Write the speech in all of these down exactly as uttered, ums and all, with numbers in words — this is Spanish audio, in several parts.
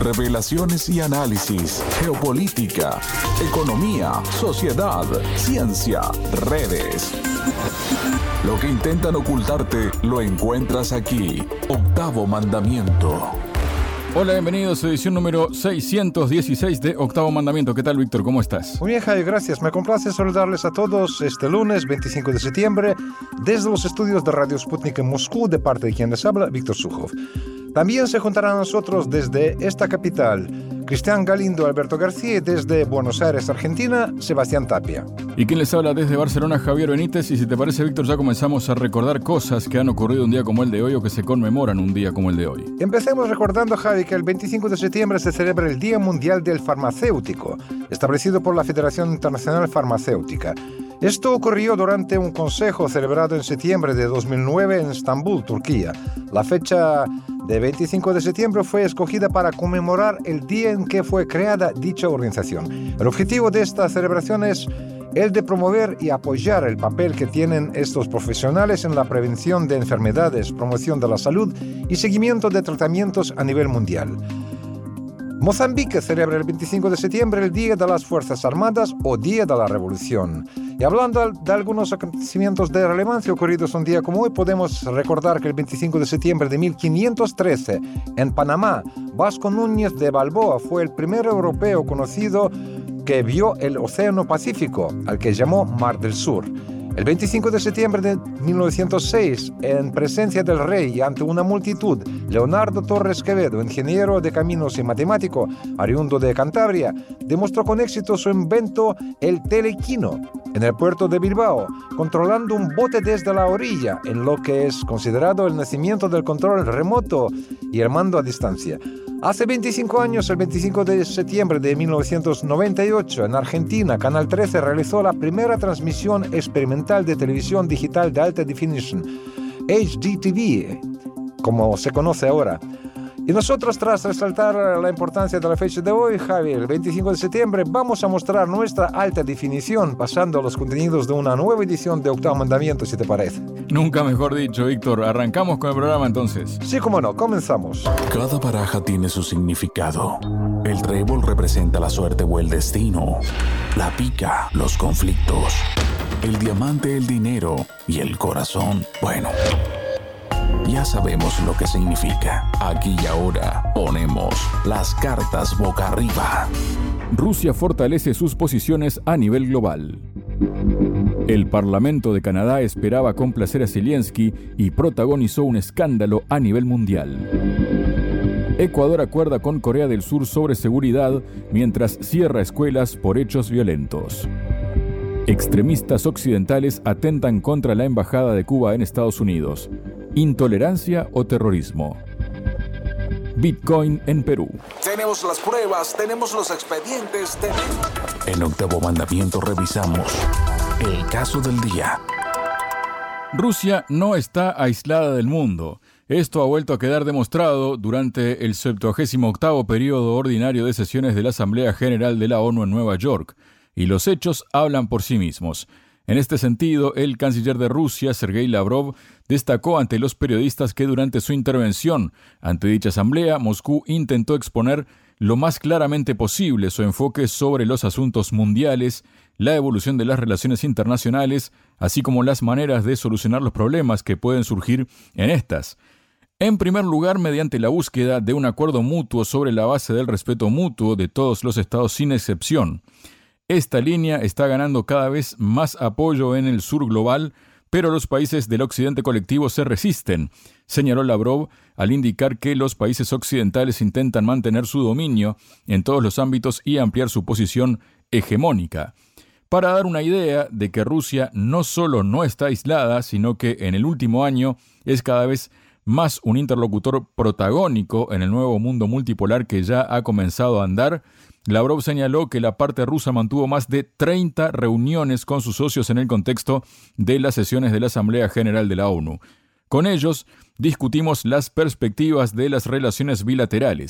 revelaciones y análisis, geopolítica, economía, sociedad, ciencia, redes. Lo que intentan ocultarte lo encuentras aquí. Octavo Mandamiento. Hola, bienvenidos a edición número seiscientos dieciséis de Octavo Mandamiento. ¿Qué tal, Víctor? ¿Cómo estás? Muy bien, Javi, gracias. Me complace saludarles a todos este lunes veinticinco de septiembre desde los estudios de Radio Sputnik en Moscú, de parte de quien les habla, Víctor Sukhov. También se juntarán a nosotros desde esta capital Cristian Galindo, Alberto García, y desde Buenos Aires, Argentina, Sebastián Tapia. ¿Y quién les habla desde Barcelona? Javier Benítez. Y si te parece, Víctor, ya comenzamos a recordar cosas que han ocurrido un día como el de hoy o que se conmemoran un día como el de hoy. Empecemos recordando, Javi, que el veinticinco de septiembre se celebra el Día Mundial del Farmacéutico, establecido por la Federación Internacional Farmacéutica. Esto ocurrió durante un consejo celebrado en septiembre de dos mil nueve en Estambul, Turquía. La fecha de veinticinco de septiembre fue escogida para conmemorar el día en que fue creada dicha organización. El objetivo de esta celebración es el de promover y apoyar el papel que tienen estos profesionales en la prevención de enfermedades, promoción de la salud y seguimiento de tratamientos a nivel mundial. Mozambique celebra el veinticinco de septiembre el Día de las Fuerzas Armadas o Día de la Revolución. Y hablando de algunos acontecimientos de relevancia ocurridos un día como hoy, podemos recordar que el veinticinco de septiembre de mil quinientos trece, en Panamá, Vasco Núñez de Balboa fue el primer europeo conocido que vio el Océano Pacífico, al que llamó Mar del Sur. El veinticinco de septiembre de mil novecientos seis, en presencia del rey y ante una multitud, Leonardo Torres Quevedo, ingeniero de caminos y matemático, oriundo de Cantabria, demostró con éxito su invento, el telequino, en el puerto de Bilbao, controlando un bote desde la orilla, en lo que es considerado el nacimiento del control remoto y el mando a distancia. Hace veinticinco años, el veinticinco de septiembre de mil novecientos noventa y ocho, en Argentina, Canal trece realizó la primera transmisión experimental de televisión digital de alta definición, H D T V, como se conoce ahora. Y nosotros, tras resaltar la importancia de la fecha de hoy, Javi, el veinticinco de septiembre, vamos a mostrar nuestra alta definición, pasando a los contenidos de una nueva edición de Octavo Mandamiento, si te parece. Nunca mejor dicho, Víctor. Arrancamos con el programa entonces. Sí, cómo no, comenzamos. Cada baraja tiene su significado. El trébol representa la suerte o el destino. La pica, los conflictos. El diamante, el dinero. Y el corazón, bueno, ya sabemos lo que significa. Aquí y ahora ponemos las cartas boca arriba. Rusia fortalece sus posiciones a nivel global. El Parlamento de Canadá esperaba complacer a Zelensky y protagonizó un escándalo a nivel mundial. Ecuador acuerda con Corea del Sur sobre seguridad mientras cierra escuelas por hechos violentos. Extremistas occidentales atentan contra la embajada de Cuba en Estados Unidos. ¿Intolerancia o terrorismo? Bitcoin en Perú. Tenemos las pruebas, tenemos los expedientes. Ten... En Octavo Mandamiento revisamos el caso del día. Rusia no está aislada del mundo. Esto ha vuelto a quedar demostrado durante el septuagésimo octavo periodo ordinario de sesiones de la Asamblea General de la ONU en Nueva York. Y los hechos hablan por sí mismos. En este sentido, el canciller de Rusia, Sergei Lavrov, destacó ante los periodistas que durante su intervención ante dicha asamblea, Moscú intentó exponer lo más claramente posible su enfoque sobre los asuntos mundiales, la evolución de las relaciones internacionales, así como las maneras de solucionar los problemas que pueden surgir en estas. En primer lugar, mediante la búsqueda de un acuerdo mutuo sobre la base del respeto mutuo de todos los estados sin excepción. Esta línea está ganando cada vez más apoyo en el sur global, pero los países del occidente colectivo se resisten, señaló Lavrov al indicar que los países occidentales intentan mantener su dominio en todos los ámbitos y ampliar su posición hegemónica. Para dar una idea de que Rusia no solo no está aislada, sino que en el último año es cada vez más un interlocutor protagónico en el nuevo mundo multipolar que ya ha comenzado a andar, Lavrov señaló que la parte rusa mantuvo más de treinta reuniones con sus socios en el contexto de las sesiones de la Asamblea General de la ONU. Con ellos discutimos las perspectivas de las relaciones bilaterales,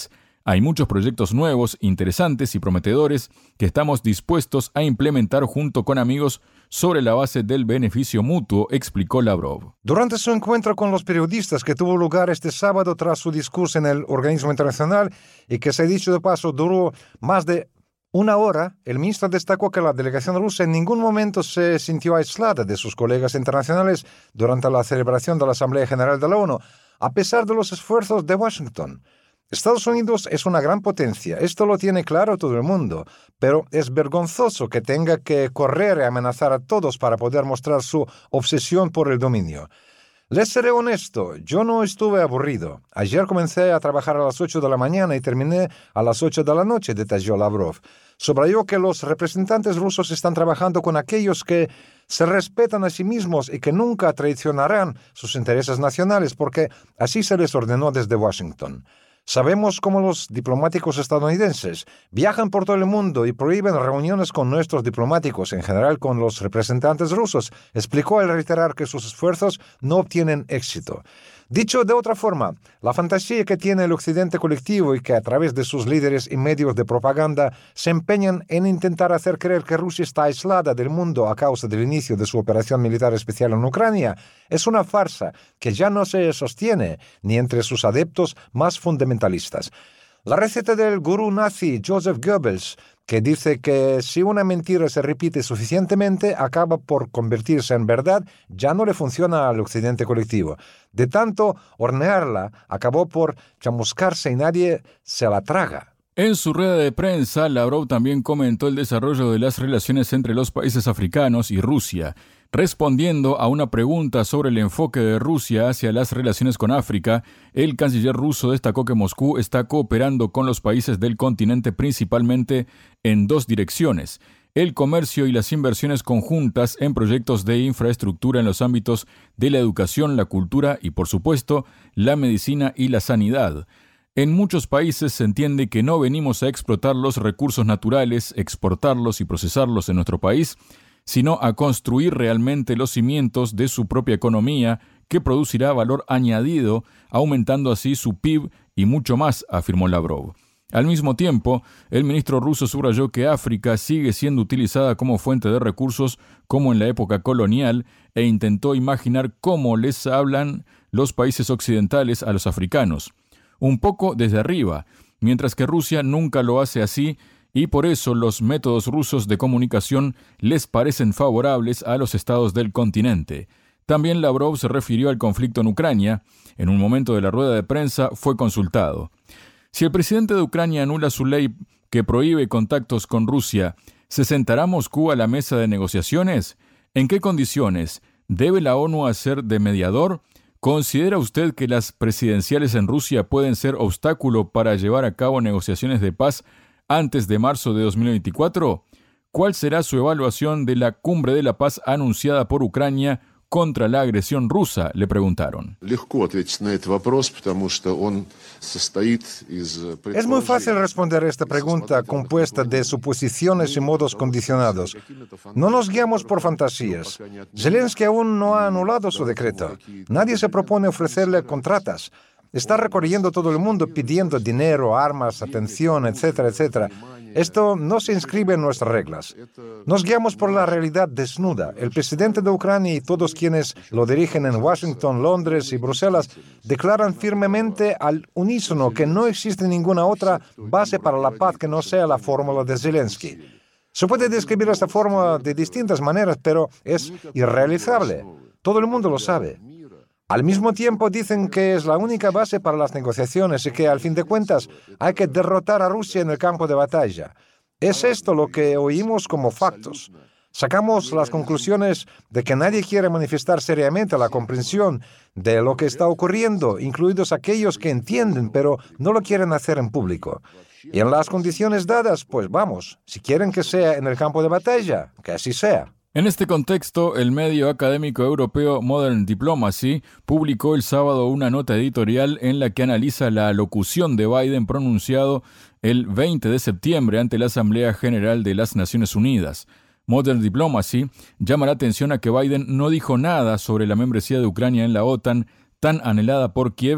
Hay muchos proyectos nuevos, interesantes y prometedores que estamos dispuestos a implementar junto con amigos sobre la base del beneficio mutuo, explicó Lavrov. Durante su encuentro con los periodistas que tuvo lugar este sábado tras su discurso en el organismo internacional y que, se ha dicho de paso, duró más de una hora, el ministro destacó que la delegación rusa en ningún momento se sintió aislada de sus colegas internacionales durante la celebración de la Asamblea General de la ONU, a pesar de los esfuerzos de Washington. Estados Unidos es una gran potencia, esto lo tiene claro todo el mundo, pero es vergonzoso que tenga que correr y amenazar a todos para poder mostrar su obsesión por el dominio. Les seré honesto, yo no estuve aburrido. Ayer comencé a trabajar a las ocho de la mañana y terminé a las ocho de la noche, detalló Lavrov. Subrayó que los representantes rusos están trabajando con aquellos que se respetan a sí mismos y que nunca traicionarán sus intereses nacionales, porque así se les ordenó desde Washington. Sabemos cómo los diplomáticos estadounidenses viajan por todo el mundo y prohíben reuniones con nuestros diplomáticos, en general con los representantes rusos, explicó al reiterar que sus esfuerzos no obtienen éxito. Dicho de otra forma, la fantasía que tiene el occidente colectivo y que a través de sus líderes y medios de propaganda se empeñan en intentar hacer creer que Rusia está aislada del mundo a causa del inicio de su operación militar especial en Ucrania, es una farsa que ya no se sostiene ni entre sus adeptos más fundamentalistas. La receta del gurú nazi Joseph Goebbels, que dice que si una mentira se repite suficientemente, acaba por convertirse en verdad, ya no le funciona al occidente colectivo. De tanto hornearla, acabó por chamuscarse y nadie se la traga. En su rueda de prensa, Lavrov también comentó el desarrollo de las relaciones entre los países africanos y Rusia. Respondiendo a una pregunta sobre el enfoque de Rusia hacia las relaciones con África, el canciller ruso destacó que Moscú está cooperando con los países del continente principalmente en dos direcciones: el comercio y las inversiones conjuntas en proyectos de infraestructura en los ámbitos de la educación, la cultura y, por supuesto, la medicina y la sanidad. En muchos países se entiende que no venimos a explotar los recursos naturales, exportarlos y procesarlos en nuestro país, sino a construir realmente los cimientos de su propia economía, que producirá valor añadido, aumentando así su P I B y mucho más, afirmó Lavrov. Al mismo tiempo, el ministro ruso subrayó que África sigue siendo utilizada como fuente de recursos como en la época colonial e intentó imaginar cómo les hablan los países occidentales a los africanos, un poco desde arriba, mientras que Rusia nunca lo hace así, y por eso los métodos rusos de comunicación les parecen favorables a los estados del continente. También Lavrov se refirió al conflicto en Ucrania. En un momento de la rueda de prensa fue consultado. Si el presidente de Ucrania anula su ley que prohíbe contactos con Rusia, ¿se sentará Moscú a la mesa de negociaciones? ¿En qué condiciones? ¿Debe la ONU hacer de mediador? ¿Considera usted que las presidenciales en Rusia pueden ser obstáculo para llevar a cabo negociaciones de paz antes de marzo de dos mil veinticuatro? ¿Cuál será su evaluación de la Cumbre de la Paz anunciada por Ucrania contra la agresión rusa?, le preguntaron. Es muy fácil responder a esta pregunta compuesta de suposiciones y modos condicionados. No nos guiamos por fantasías. Zelensky aún no ha anulado su decreto. Nadie se propone ofrecerle contratas. Está recorriendo todo el mundo pidiendo dinero, armas, atención, etcétera, etcétera. Esto no se inscribe en nuestras reglas. Nos guiamos por la realidad desnuda. El presidente de Ucrania y todos quienes lo dirigen en Washington, Londres y Bruselas declaran firmemente al unísono que no existe ninguna otra base para la paz que no sea la fórmula de Zelensky. Se puede describir esta fórmula de distintas maneras, pero es irrealizable. Todo el mundo lo sabe. Al mismo tiempo dicen que es la única base para las negociaciones y que, al fin de cuentas, hay que derrotar a Rusia en el campo de batalla. Es esto lo que oímos como factos. Sacamos las conclusiones de que nadie quiere manifestar seriamente la comprensión de lo que está ocurriendo, incluidos aquellos que entienden, pero no lo quieren hacer en público. Y en las condiciones dadas, pues vamos, si quieren que sea en el campo de batalla, que así sea. En este contexto, el medio académico europeo Modern Diplomacy publicó el sábado una nota editorial en la que analiza la alocución de Biden pronunciado el veinte de septiembre ante la Asamblea General de las Naciones Unidas. Modern Diplomacy llama la atención a que Biden no dijo nada sobre la membresía de Ucrania en la OTAN, tan anhelada por Kiev,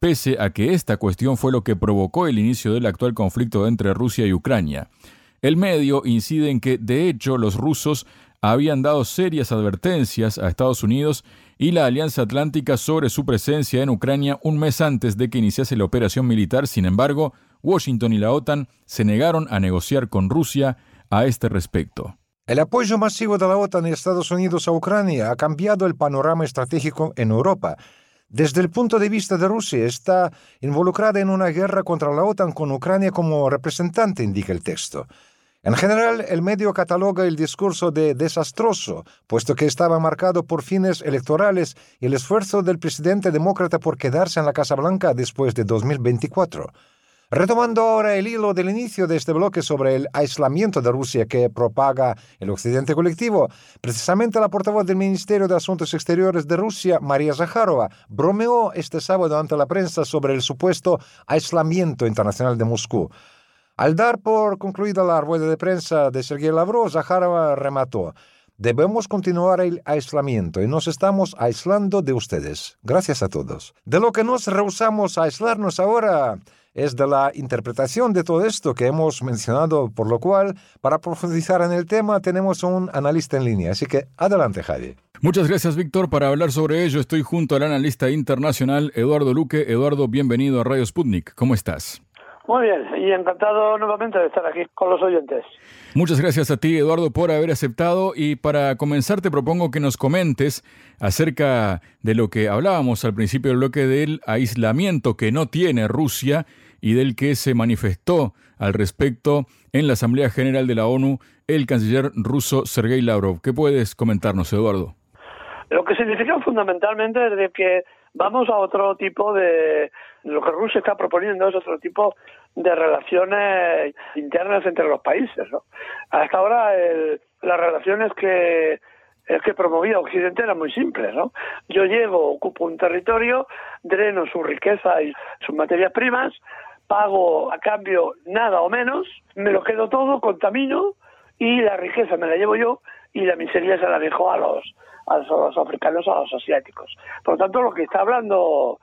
pese a que esta cuestión fue lo que provocó el inicio del actual conflicto entre Rusia y Ucrania. El medio incide en que, de hecho, los rusos habían dado serias advertencias a Estados Unidos y la Alianza Atlántica sobre su presencia en Ucrania un mes antes de que iniciase la operación militar. Sin embargo, Washington y la OTAN se negaron a negociar con Rusia a este respecto. El apoyo masivo de la OTAN y Estados Unidos a Ucrania ha cambiado el panorama estratégico en Europa. Desde el punto de vista de Rusia, está involucrada en una guerra contra la OTAN con Ucrania como representante, indica el texto. En general, el medio cataloga el discurso de desastroso, puesto que estaba marcado por fines electorales y el esfuerzo del presidente demócrata por quedarse en la Casa Blanca después de dos mil veinticuatro. Retomando ahora el hilo del inicio de este bloque sobre el aislamiento de Rusia que propaga el occidente colectivo, precisamente la portavoz del Ministerio de Asuntos Exteriores de Rusia, María Zakharova, bromeó este sábado ante la prensa sobre el supuesto aislamiento internacional de Moscú. Al dar por concluida la rueda de prensa de Sergei Lavrov, Zakharova remató: debemos continuar el aislamiento y nos estamos aislando de ustedes. Gracias a todos. De lo que nos rehusamos a aislarnos ahora es de la interpretación de todo esto que hemos mencionado, por lo cual, para profundizar en el tema, tenemos un analista en línea. Así que, adelante, Javi. Muchas gracias, Víctor. Para hablar sobre ello, estoy junto al analista internacional Eduardo Luque. Eduardo, bienvenido a Radio Sputnik. ¿Cómo estás? Muy bien, y encantado nuevamente de estar aquí con los oyentes. Muchas gracias a ti, Eduardo, por haber aceptado. Y para comenzar, te propongo que nos comentes acerca de lo que hablábamos al principio del bloque del aislamiento que no tiene Rusia y del que se manifestó al respecto en la Asamblea General de la ONU el canciller ruso Sergei Lavrov. ¿Qué puedes comentarnos, Eduardo? Lo que significa fundamentalmente es de que vamos a otro tipo de... Lo que Rusia está proponiendo es otro tipo de relaciones internas entre los países, ¿no? Hasta ahora el, las relaciones que el que promovía Occidente eran muy simples, ¿no? Yo llego, ocupo un territorio, dreno su riqueza y sus materias primas, pago a cambio nada o menos, me lo quedo todo, contamino y la riqueza me la llevo yo y la miseria se la dejo a los a los africanos, a los asiáticos. Por lo tanto, lo que está hablando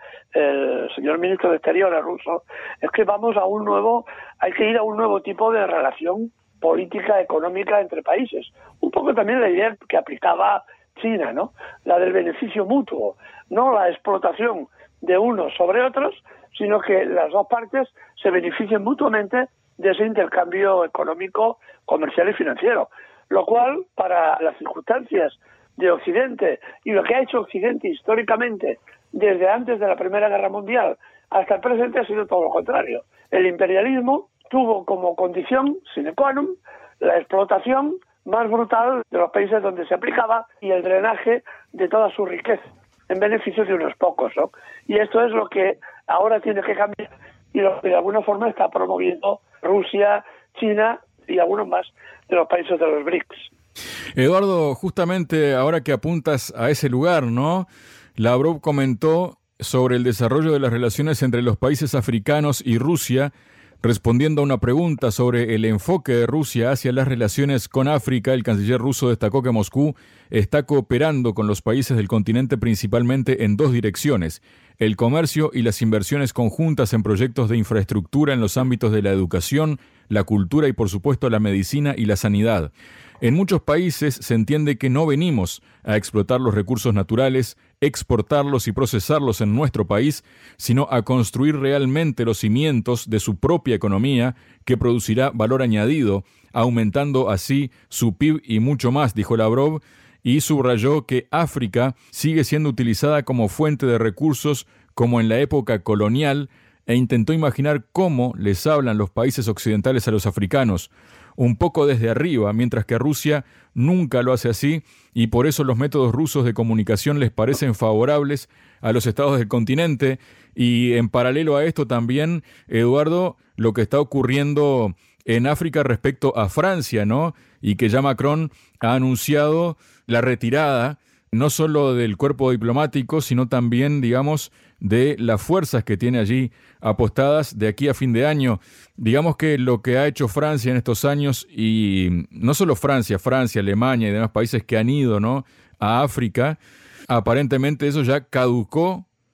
el señor ministro de Exteriores ruso es que vamos a un nuevo, hay que ir a un nuevo tipo de relación política, económica entre países. Un poco también la idea que aplicaba China, ¿no? La del beneficio mutuo, no la explotación de unos sobre otros, sino que las dos partes se beneficien mutuamente de ese intercambio económico, comercial y financiero. Lo cual, para las circunstancias de Occidente y lo que ha hecho Occidente históricamente desde antes de la Primera Guerra Mundial hasta el presente ha sido todo lo contrario. El imperialismo tuvo como condición sine qua non la explotación más brutal de los países donde se aplicaba y el drenaje de toda su riqueza en beneficio de unos pocos, ¿no? Y esto es lo que ahora tiene que cambiar y lo que de alguna forma está promoviendo Rusia, China y algunos más de los países de los B R I C S. Eduardo, justamente ahora que apuntas a ese lugar, ¿no? Lavrov comentó sobre el desarrollo de las relaciones entre los países africanos y Rusia, respondiendo a una pregunta sobre el enfoque de Rusia hacia las relaciones con África. El canciller ruso destacó que Moscú está cooperando con los países del continente principalmente en dos direcciones: el comercio y las inversiones conjuntas en proyectos de infraestructura en los ámbitos de la educación, la cultura y, por supuesto, la medicina y la sanidad. En muchos países se entiende que no venimos a explotar los recursos naturales, exportarlos y procesarlos en nuestro país, sino a construir realmente los cimientos de su propia economía que producirá valor añadido, aumentando así su P I B y mucho más, dijo Lavrov, y subrayó que África sigue siendo utilizada como fuente de recursos como en la época colonial e intentó imaginar cómo les hablan los países occidentales a los africanos, un poco desde arriba, mientras que Rusia nunca lo hace así y por eso los métodos rusos de comunicación les parecen favorables a los estados del continente. Y en paralelo a esto también, Eduardo, lo que está ocurriendo en África respecto a Francia, ¿no? Y que ya Macron ha anunciado la retirada no solo del cuerpo diplomático, sino también, digamos, de las fuerzas que tiene allí apostadas de aquí a fin de año. Digamos que lo que ha hecho Francia en estos años, y no solo Francia, Francia, Alemania y demás países que han ido, ¿no?, a África, aparentemente eso ya caducó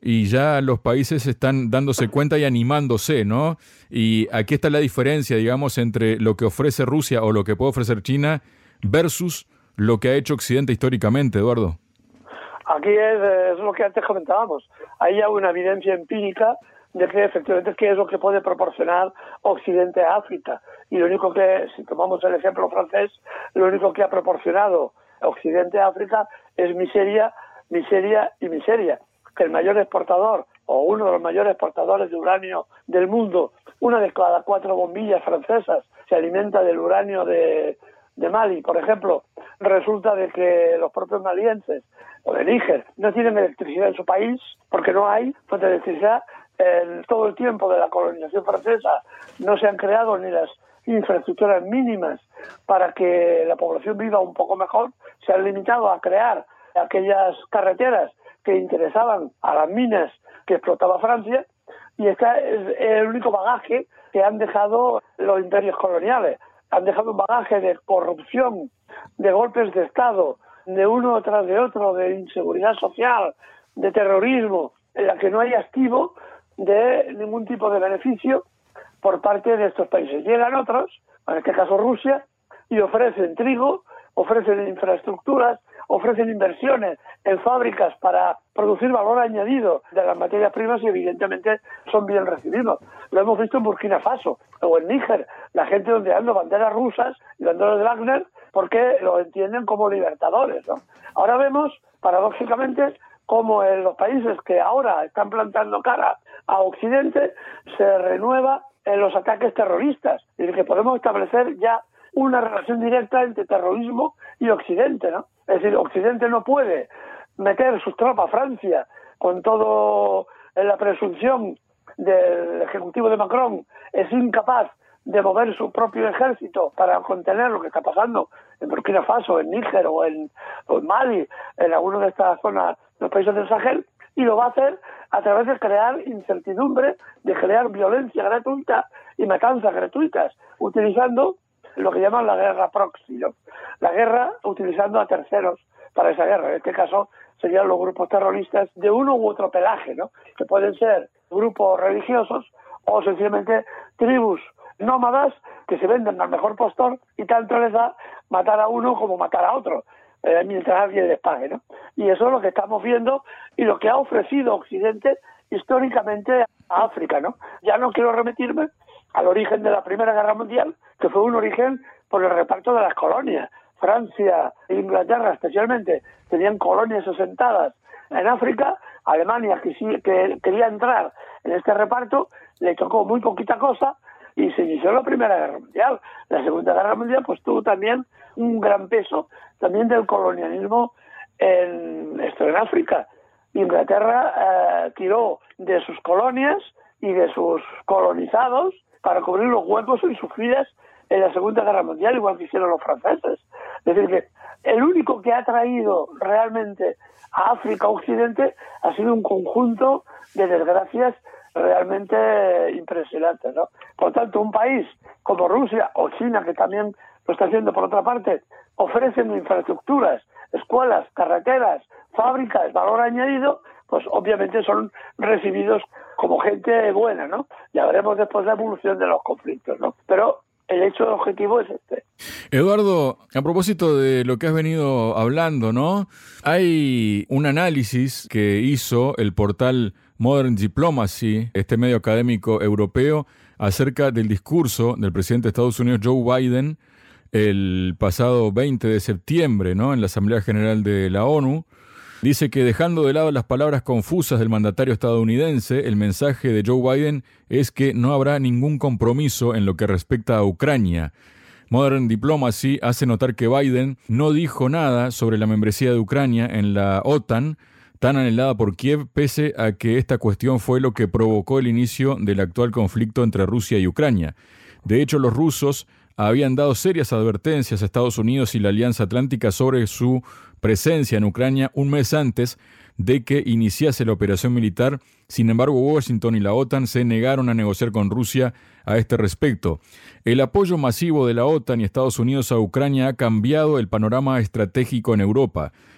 y ya los países están dándose cuenta y animándose, ¿no? Y aquí está la diferencia, digamos, entre lo que ofrece Rusia o lo que puede ofrecer China versus lo que ha hecho Occidente históricamente, Eduardo. Aquí es, es lo que antes comentábamos. Hay ya una evidencia empírica de que efectivamente qué es lo que puede proporcionar Occidente a África. Y lo único que, si tomamos el ejemplo francés, lo único que ha proporcionado Occidente a África es miseria, miseria y miseria. Que el mayor exportador, o uno de los mayores exportadores de uranio del mundo, una de cada cuatro bombillas francesas se alimenta del uranio de, de Mali, por ejemplo. Resulta de que los propios malienses o de Níger no tienen electricidad en su país porque no hay fuente de electricidad. En todo el tiempo de la colonización francesa no se han creado ni las infraestructuras mínimas para que la población viva un poco mejor. Se han limitado a crear aquellas carreteras que interesaban a las minas que explotaba Francia, y este es el único bagaje que han dejado los imperios coloniales. Han dejado un bagaje de corrupción, de golpes de Estado, de uno tras de otro, de inseguridad social, de terrorismo, en la que no hay activo de ningún tipo de beneficio por parte de estos países. Llegan otros, en este caso Rusia, y ofrecen trigo, ofrecen infraestructuras, ofrecen inversiones en fábricas para producir valor añadido de las materias primas y evidentemente son bien recibidos. Lo hemos visto en Burkina Faso o en Níger, la gente ondeando banderas rusas y banderas de Wagner porque lo entienden como libertadores, ¿no? Ahora vemos, paradójicamente, como en los países que ahora están plantando cara a Occidente se renueva en los ataques terroristas, y que podemos establecer ya una relación directa entre terrorismo y Occidente, ¿no? Es decir, Occidente no puede meter sus tropas a Francia con todo en la presunción del Ejecutivo de Macron, es incapaz de mover su propio ejército para contener lo que está pasando en Burkina Faso, en Níger o en, o en Mali, en alguna de estas zonas, los países del Sahel, y lo va a hacer a través de crear incertidumbre, de crear violencia gratuita y matanzas gratuitas, utilizando lo que llaman la guerra proxy, ¿no? La guerra utilizando a terceros para esa guerra. En este caso serían los grupos terroristas de uno u otro pelaje, ¿no? Que pueden ser grupos religiosos o sencillamente tribus nómadas que se venden al mejor postor y tanto les da matar a uno como matar a otro, eh, mientras alguien les pague, ¿no? Y eso es lo que estamos viendo y lo que ha ofrecido Occidente históricamente a África, ¿no? Ya no quiero remitirme al origen de la Primera Guerra Mundial, que fue un origen por el reparto de las colonias. Francia e Inglaterra especialmente tenían colonias asentadas en África. Alemania, que, sí, que quería entrar en este reparto, le tocó muy poquita cosa y se inició la Primera Guerra Mundial. La Segunda Guerra Mundial pues tuvo también un gran peso también del colonialismo en, esto, en África. Inglaterra eh, tiró de sus colonias y de sus colonizados para cubrir los huecos en sus vidas en la Segunda Guerra Mundial, igual que hicieron los franceses. Es decir, que el único que ha traído realmente a África Occidente ha sido un conjunto de desgracias realmente impresionantes, ¿no? Por tanto, un país como Rusia o China, que también lo está haciendo por otra parte, ofrecen infraestructuras, escuelas, carreteras, fábricas, valor añadido, pues obviamente son recibidos como gente buena, ¿no? Ya veremos después la evolución de los conflictos, ¿no? Pero el hecho objetivo es este. Eduardo, a propósito de lo que has venido hablando, ¿no? Hay un análisis que hizo el portal Modern Diplomacy, este medio académico europeo, acerca del discurso del presidente de Estados Unidos, Joe Biden, el pasado veinte de septiembre, ¿no? En la Asamblea General de la ONU. Dice que dejando de lado las palabras confusas del mandatario estadounidense, el mensaje de Joe Biden es que no habrá ningún compromiso en lo que respecta a Ucrania. Modern Diplomacy hace notar que Biden no dijo nada sobre la membresía de Ucrania en la OTAN, tan anhelada por Kiev, pese a que esta cuestión fue lo que provocó el inicio del actual conflicto entre Rusia y Ucrania. De hecho, los rusos habían dado serias advertencias a Estados Unidos y la Alianza Atlántica sobre su presencia en Ucrania un mes antes de que iniciase la operación militar. Sin embargo, Washington y la OTAN se negaron a negociar con Rusia a este respecto. El apoyo masivo de la OTAN y Estados Unidos a Ucrania ha cambiado el panorama estratégico en Europa.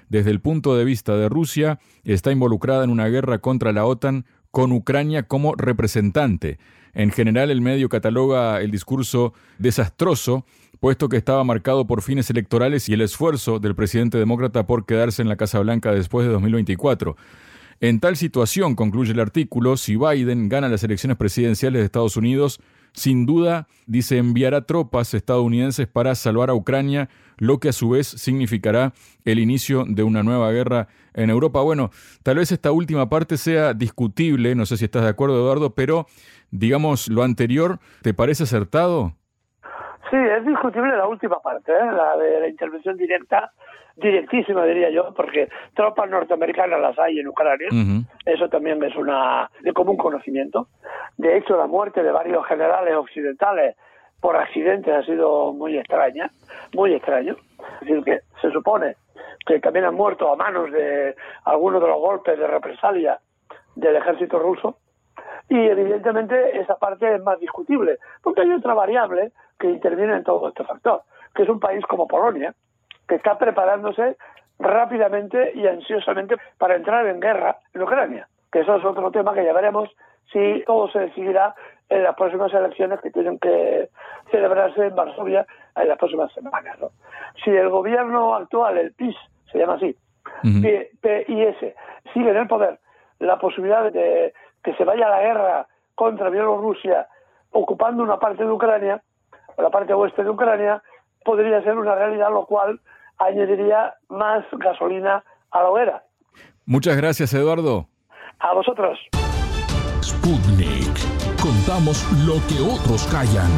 desde el punto de vista de Rusia, está involucrada en una guerra contra la OTAN con Ucrania como representante. En general, el medio cataloga el discurso desastroso, puesto que estaba marcado por fines electorales y el esfuerzo del presidente demócrata por quedarse en la Casa Blanca después de dos mil veinticuatro. En tal situación, concluye el artículo, si Biden gana las elecciones presidenciales de Estados Unidos, sin duda, dice, enviará tropas estadounidenses para salvar a Ucrania, lo que a su vez significará el inicio de una nueva guerra en Europa. Bueno, tal vez esta última parte sea discutible, no sé si estás de acuerdo, Eduardo, pero, digamos, lo anterior, ¿te parece acertado? Sí, es discutible la última parte, ¿eh? La de la intervención directa, directísima diría yo, porque tropas norteamericanas las hay en Ucrania, uh-huh. Eso también es una de común conocimiento. De hecho, la muerte de varios generales occidentales por accidentes ha sido muy extraña, muy extraño. Es decir, que se supone que también han muerto a manos de algunos de los golpes de represalia del ejército ruso, y evidentemente esa parte es más discutible, porque hay otra variable que interviene en todo este factor, que es un país como Polonia, que está preparándose rápidamente y ansiosamente para entrar en guerra en Ucrania, que eso es otro tema que ya veremos si todo se decidirá en las próximas elecciones que tienen que celebrarse en Varsovia en las próximas semanas, ¿no? Si el gobierno actual, el P I S, se llama así, uh-huh. P I S, sigue en el poder, la posibilidad de que se vaya a la guerra contra Bielorrusia ocupando una parte de Ucrania, la parte oeste de Ucrania, podría ser una realidad, lo cual añadiría más gasolina a la hoguera. Muchas gracias, Eduardo. A vosotros. Sputnik. Contamos lo que otros callan.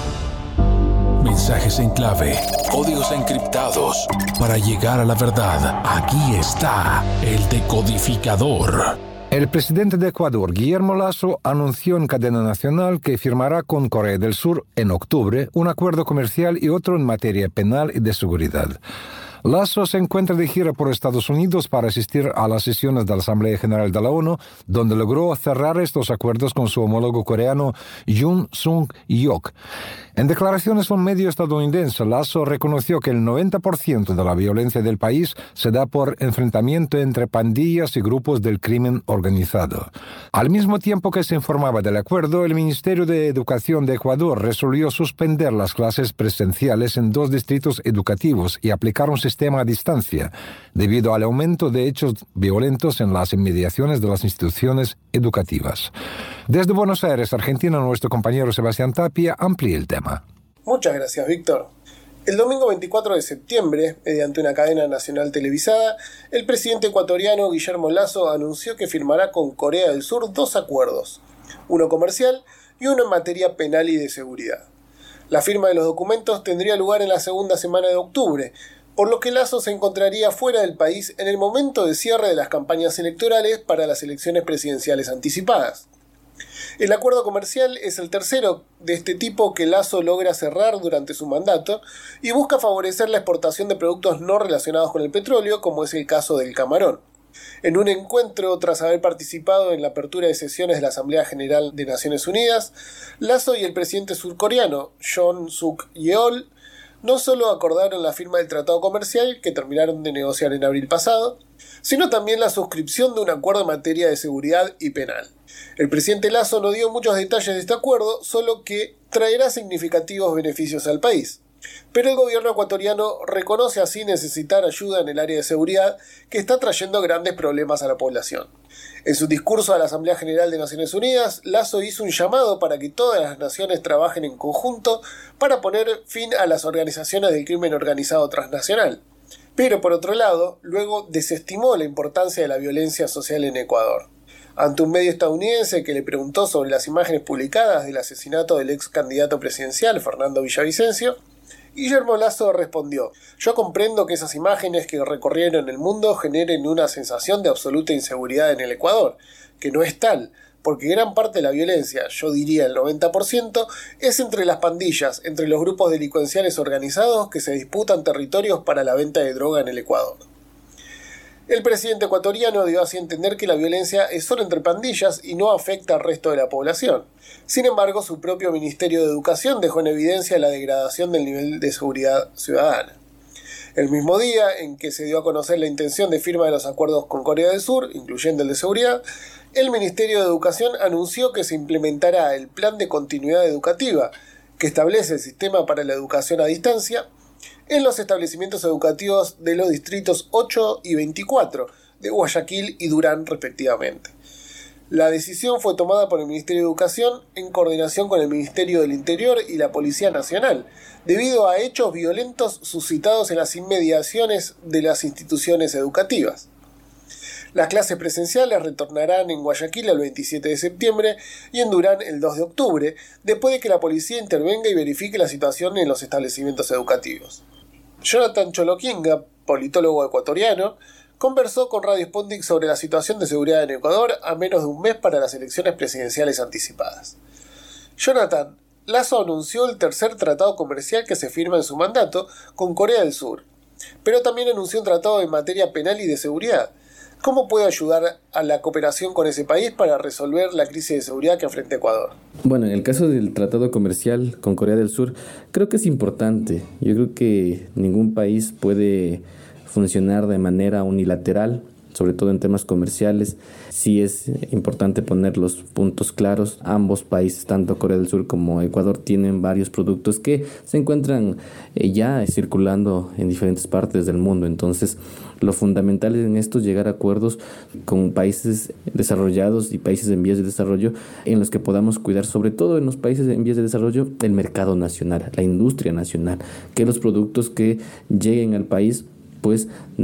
Mensajes en clave, códigos encriptados. Para llegar a la verdad, aquí está el decodificador. El presidente de Ecuador, Guillermo Lasso, anunció en cadena nacional que firmará con Corea del Sur en octubre un acuerdo comercial y otro en materia penal y de seguridad. Lasso se encuentra de gira por Estados Unidos para asistir a las sesiones de la Asamblea General de la ONU, donde logró cerrar estos acuerdos con su homólogo coreano Yoon Suk-yeol. En declaraciones a un medio estadounidense, Lasso reconoció que el noventa por ciento de la violencia del país se da por enfrentamiento entre pandillas y grupos del crimen organizado. Al mismo tiempo que se informaba del acuerdo, el Ministerio de Educación de Ecuador resolvió suspender las clases presenciales en dos distritos educativos y aplicar un sistema a distancia, debido al aumento de hechos violentos en las inmediaciones de las instituciones educativas. Desde Buenos Aires, Argentina, nuestro compañero Sebastián Tapia amplía el tema. Muchas gracias, Víctor. El domingo veinticuatro de septiembre, mediante una cadena nacional televisada, el presidente ecuatoriano Guillermo Lasso anunció que firmará con Corea del Sur dos acuerdos, uno comercial y uno en materia penal y de seguridad. La firma de los documentos tendría lugar en la segunda semana de octubre, por lo que Lasso se encontraría fuera del país en el momento de cierre de las campañas electorales para las elecciones presidenciales anticipadas. El acuerdo comercial es el tercero de este tipo que Lasso logra cerrar durante su mandato y busca favorecer la exportación de productos no relacionados con el petróleo, como es el caso del camarón. En un encuentro tras haber participado en la apertura de sesiones de la Asamblea General de Naciones Unidas, Lasso y el presidente surcoreano Yoon Suk-yeol no solo acordaron la firma del tratado comercial, que terminaron de negociar en abril pasado, sino también la suscripción de un acuerdo en materia de seguridad y penal. El presidente Lasso no dio muchos detalles de este acuerdo, solo que traerá significativos beneficios al país. Pero el gobierno ecuatoriano reconoce así necesitar ayuda en el área de seguridad, que está trayendo grandes problemas a la población. En su discurso a la Asamblea General de Naciones Unidas, Lasso hizo un llamado para que todas las naciones trabajen en conjunto para poner fin a las organizaciones del crimen organizado transnacional. Pero por otro lado, luego desestimó la importancia de la violencia social en Ecuador. Ante un medio estadounidense que le preguntó sobre las imágenes publicadas del asesinato del ex candidato presidencial Fernando Villavicencio, Guillermo Lasso respondió: «Yo comprendo que esas imágenes que recorrieron el mundo generen una sensación de absoluta inseguridad en el Ecuador, que no es tal, porque gran parte de la violencia, yo diría el noventa por ciento, es entre las pandillas, entre los grupos delincuenciales organizados que se disputan territorios para la venta de droga en el Ecuador». El presidente ecuatoriano dio así a entender que la violencia es solo entre pandillas y no afecta al resto de la población. Sin embargo, su propio Ministerio de Educación dejó en evidencia la degradación del nivel de seguridad ciudadana. El mismo día en que se dio a conocer la intención de firma de los acuerdos con Corea del Sur, incluyendo el de seguridad, el Ministerio de Educación anunció que se implementará el Plan de Continuidad Educativa, que establece el sistema para la educación a distancia, en los establecimientos educativos de los distritos ocho y veinticuatro de Guayaquil y Durán respectivamente. La decisión fue tomada por el Ministerio de Educación en coordinación con el Ministerio del Interior y la Policía Nacional, debido a hechos violentos suscitados en las inmediaciones de las instituciones educativas. Las clases presenciales retornarán en Guayaquil el veintisiete de septiembre y en Durán el dos de octubre, después de que la policía intervenga y verifique la situación en los establecimientos educativos. Jonathan Choloquinga, politólogo ecuatoriano, conversó con Radio Sputnik sobre la situación de seguridad en Ecuador a menos de un mes para las elecciones presidenciales anticipadas. Jonathan, Lasso anunció el tercer tratado comercial que se firma en su mandato con Corea del Sur, pero también anunció un tratado en materia penal y de seguridad. ¿Cómo puede ayudar a la cooperación con ese país para resolver la crisis de seguridad que enfrenta Ecuador? Bueno, en el caso del tratado comercial con Corea del Sur, creo que es importante. Yo creo que ningún país puede funcionar de manera unilateral, sobre todo en temas comerciales. Sí es importante poner los puntos claros. Ambos países, tanto Corea del Sur como Ecuador, tienen varios productos que se encuentran eh, ya circulando en diferentes partes del mundo. Entonces, lo fundamental en esto es llegar a acuerdos con países desarrollados y países en vías de desarrollo, en los que podamos cuidar, sobre todo en los países en vías de desarrollo, el mercado nacional, la industria nacional, que los productos que lleguen al país pues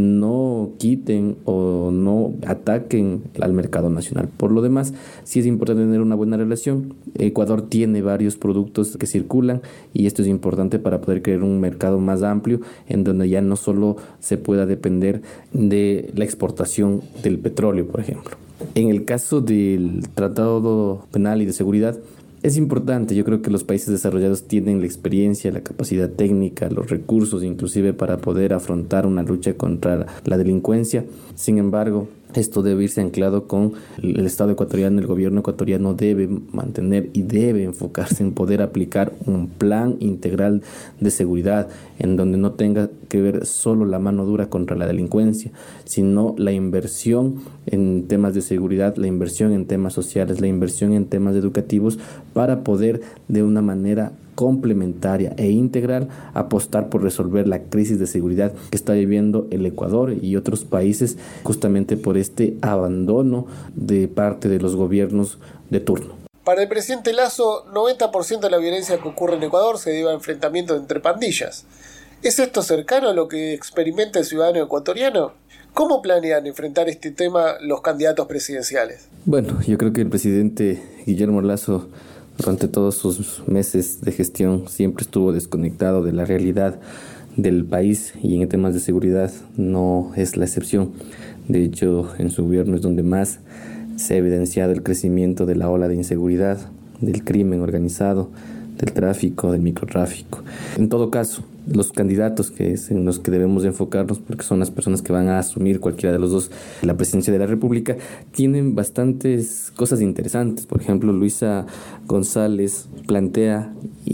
no quiten o no ataquen al mercado nacional. Por lo demás, sí es importante tener una buena relación. Ecuador tiene varios productos que circulan y esto es importante para poder crear un mercado más amplio en donde ya no solo se pueda depender de la exportación del petróleo, por ejemplo. En el caso del Tratado Penal y de Seguridad, es importante. Yo creo que los países desarrollados tienen la experiencia, la capacidad técnica, los recursos inclusive para poder afrontar una lucha contra la delincuencia. Sin embargo, esto debe irse anclado con el Estado ecuatoriano. El gobierno ecuatoriano debe mantener y debe enfocarse en poder aplicar un plan integral de seguridad en donde no tenga que ver solo la mano dura contra la delincuencia, sino la inversión en temas de seguridad, la inversión en temas sociales, la inversión en temas educativos, para poder de una manera complementaria e integral apostar por resolver la crisis de seguridad que está viviendo el Ecuador y otros países, justamente por este abandono de parte de los gobiernos de turno. Para el presidente Lasso, noventa por ciento de la violencia que ocurre en Ecuador se debe a enfrentamientos entre pandillas. ¿Es esto cercano a lo que experimenta el ciudadano ecuatoriano? ¿Cómo planean enfrentar este tema los candidatos presidenciales? Bueno, yo creo que el presidente Guillermo Lasso, durante todos sus meses de gestión, siempre estuvo desconectado de la realidad del país y en temas de seguridad no es la excepción. De hecho, en su gobierno es donde más se ha evidenciado el crecimiento de la ola de inseguridad, del crimen organizado, del tráfico, del microtráfico. En todo caso, los candidatos que es en los que debemos enfocarnos, porque son las personas que van a asumir cualquiera de los dos la presidencia de la República, tienen bastantes cosas interesantes. Por ejemplo, Luisa González plantea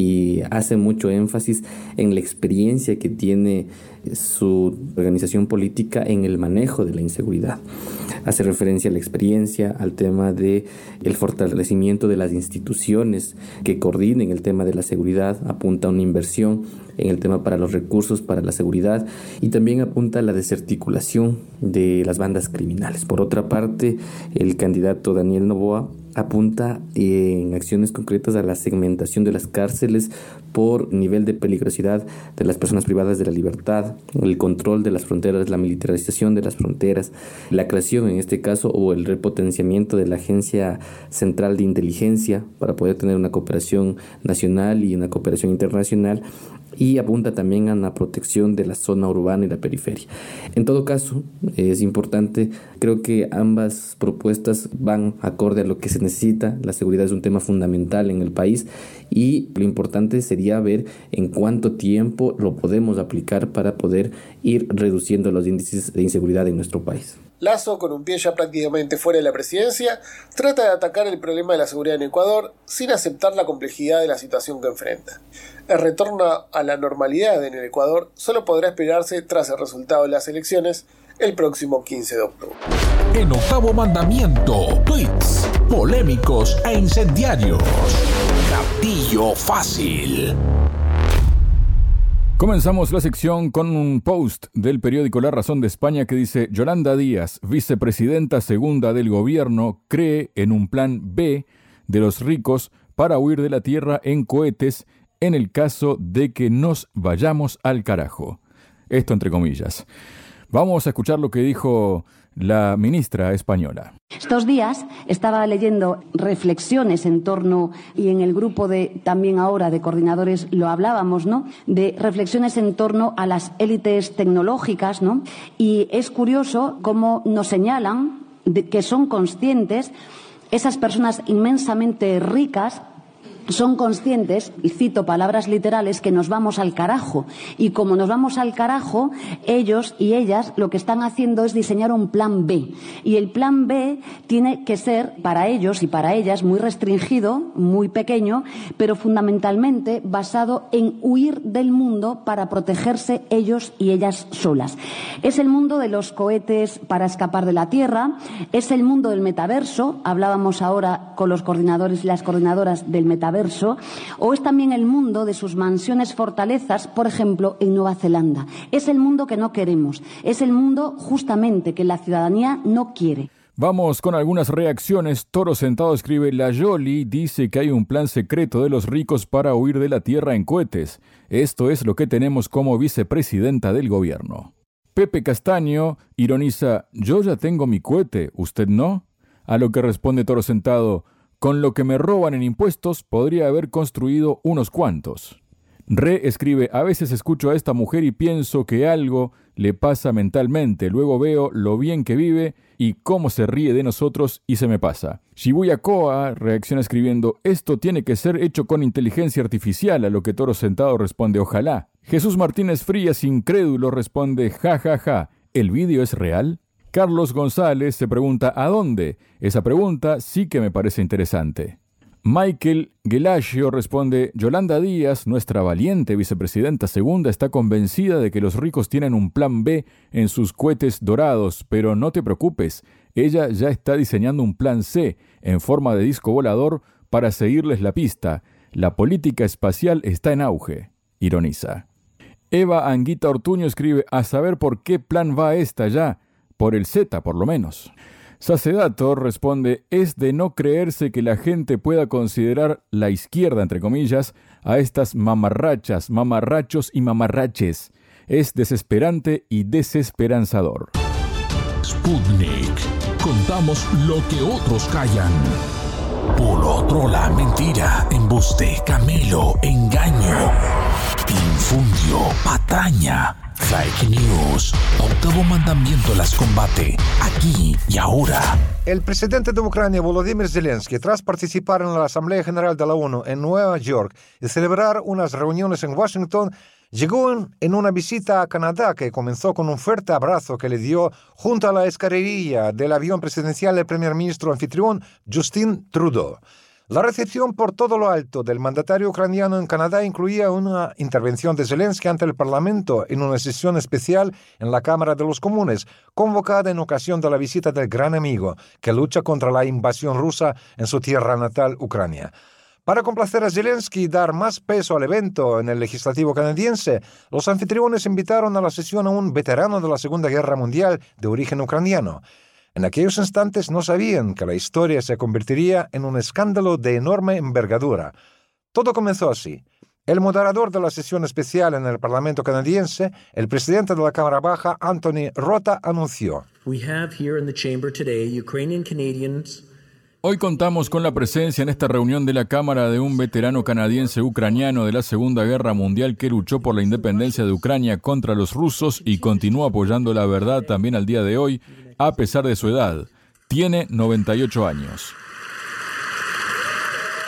y hace mucho énfasis en la experiencia que tiene su organización política en el manejo de la inseguridad. Hace referencia a la experiencia, al tema de el fortalecimiento de las instituciones que coordinen el tema de la seguridad, apunta a una inversión en el tema para los recursos, para la seguridad, y también apunta a la desarticulación de las bandas criminales. Por otra parte, el candidato Daniel Noboa apunta en acciones concretas a la segmentación de las cárceles por nivel de peligrosidad de las personas privadas de la libertad, el control de las fronteras, la militarización de las fronteras, la creación en este caso o el repotenciamiento de la Agencia Central de Inteligencia para poder tener una cooperación nacional y una cooperación internacional, y apunta también a la protección de la zona urbana y la periferia. En todo caso, es importante, creo que ambas propuestas van acorde a lo que se necesita. La seguridad es un tema fundamental en el país y lo importante sería ver en cuánto tiempo lo podemos aplicar para poder ir reduciendo los índices de inseguridad en nuestro país. Lasso, con un pie ya prácticamente fuera de la presidencia, trata de atacar el problema de la seguridad en Ecuador sin aceptar la complejidad de la situación que enfrenta. El retorno a la normalidad en el Ecuador solo podrá esperarse tras el resultado de las elecciones el próximo quince de octubre. En Octavo Mandamiento, tweets polémicos e incendiarios. Gatillo fácil. Comenzamos la sección con un post del periódico La Razón de España que dice: Yolanda Díaz, vicepresidenta segunda del gobierno, cree en un plan B de los ricos para huir de la tierra en cohetes en el caso de que nos vayamos al carajo. Esto entre comillas. Vamos a escuchar lo que dijo la ministra española. Estos días estaba leyendo reflexiones en torno, y en el grupo de también ahora de coordinadores lo hablábamos, ¿no?, de reflexiones en torno a las élites tecnológicas, ¿no? Y es curioso cómo nos señalan de que son conscientes, esas personas inmensamente ricas, son conscientes, y cito palabras literales, que nos vamos al carajo. Y como nos vamos al carajo, ellos y ellas lo que están haciendo es diseñar un plan B. Y el plan B tiene que ser, para ellos y para ellas, muy restringido, muy pequeño, pero fundamentalmente basado en huir del mundo para protegerse ellos y ellas solas. Es el mundo de los cohetes para escapar de la Tierra, es el mundo del metaverso, hablábamos ahora con los coordinadores y las coordinadoras del metaverso, o es también el mundo de sus mansiones fortalezas, por ejemplo, en Nueva Zelanda. Es el mundo que no queremos, es el mundo justamente que la ciudadanía no quiere. Vamos con algunas reacciones. Toro Sentado escribe: La Yoli dice que hay un plan secreto de los ricos para huir de la tierra en cohetes. Esto es lo que tenemos como vicepresidenta del gobierno. Pepe Castaño ironiza: yo ya tengo mi cohete, ¿usted no? A lo que responde Toro Sentado: con lo que me roban en impuestos, podría haber construido unos cuantos. Re escribe: a veces escucho a esta mujer y pienso que algo le pasa mentalmente. Luego veo lo bien que vive y cómo se ríe de nosotros y se me pasa. Shibuya Koa reacciona escribiendo: esto tiene que ser hecho con inteligencia artificial, a lo que Toro Sentado responde: ojalá. Jesús Martínez Frías, incrédulo, responde: ja, ja, ja, ¿el vídeo es real? Carlos González se pregunta: ¿a dónde? Esa pregunta sí que me parece interesante. Michael Gelasio responde: Yolanda Díaz, nuestra valiente vicepresidenta segunda, está convencida de que los ricos tienen un plan B en sus cohetes dorados, pero no te preocupes, ella ya está diseñando un plan C en forma de disco volador para seguirles la pista. La política espacial está en auge, ironiza. Eva Anguita Ortuño escribe: a saber por qué plan va esta ya. Por el Z, por lo menos. Sacedato responde: es de no creerse que la gente pueda considerar la izquierda, entre comillas, a estas mamarrachas, mamarrachos y mamarraches. Es desesperante y desesperanzador. Sputnik. Contamos lo que otros callan. Por otro, la mentira, embuste, camelo, engaño, infundio, patraña, fake news. Octavo Mandamiento las combate, aquí y ahora. El presidente de Ucrania, Volodymyr Zelensky, tras participar en la Asamblea General de la ONU en Nueva York y celebrar unas reuniones en Washington, llegó en, en una visita a Canadá que comenzó con un fuerte abrazo que le dio junto a la escalerilla del avión presidencial el primer ministro anfitrión Justin Trudeau. La recepción por todo lo alto del mandatario ucraniano en Canadá incluía una intervención de Zelensky ante el Parlamento en una sesión especial en la Cámara de los Comunes, convocada en ocasión de la visita del gran amigo que lucha contra la invasión rusa en su tierra natal, Ucrania. Para complacer a Zelensky y dar más peso al evento en el legislativo canadiense, los anfitriones invitaron a la sesión a un veterano de la Segunda Guerra Mundial de origen ucraniano. En aquellos instantes no sabían que la historia se convertiría en un escándalo de enorme envergadura. Todo comenzó así. El moderador de la sesión especial en el Parlamento canadiense, el presidente de la Cámara Baja, Anthony Rota, anunció: We have here in the chamber today Ukrainian Canadians. Hoy contamos con la presencia en esta reunión de la Cámara de un veterano canadiense ucraniano de la Segunda Guerra Mundial que luchó por la independencia de Ucrania contra los rusos y continúa apoyando la verdad también al día de hoy, a pesar de su edad. Tiene noventa y ocho años.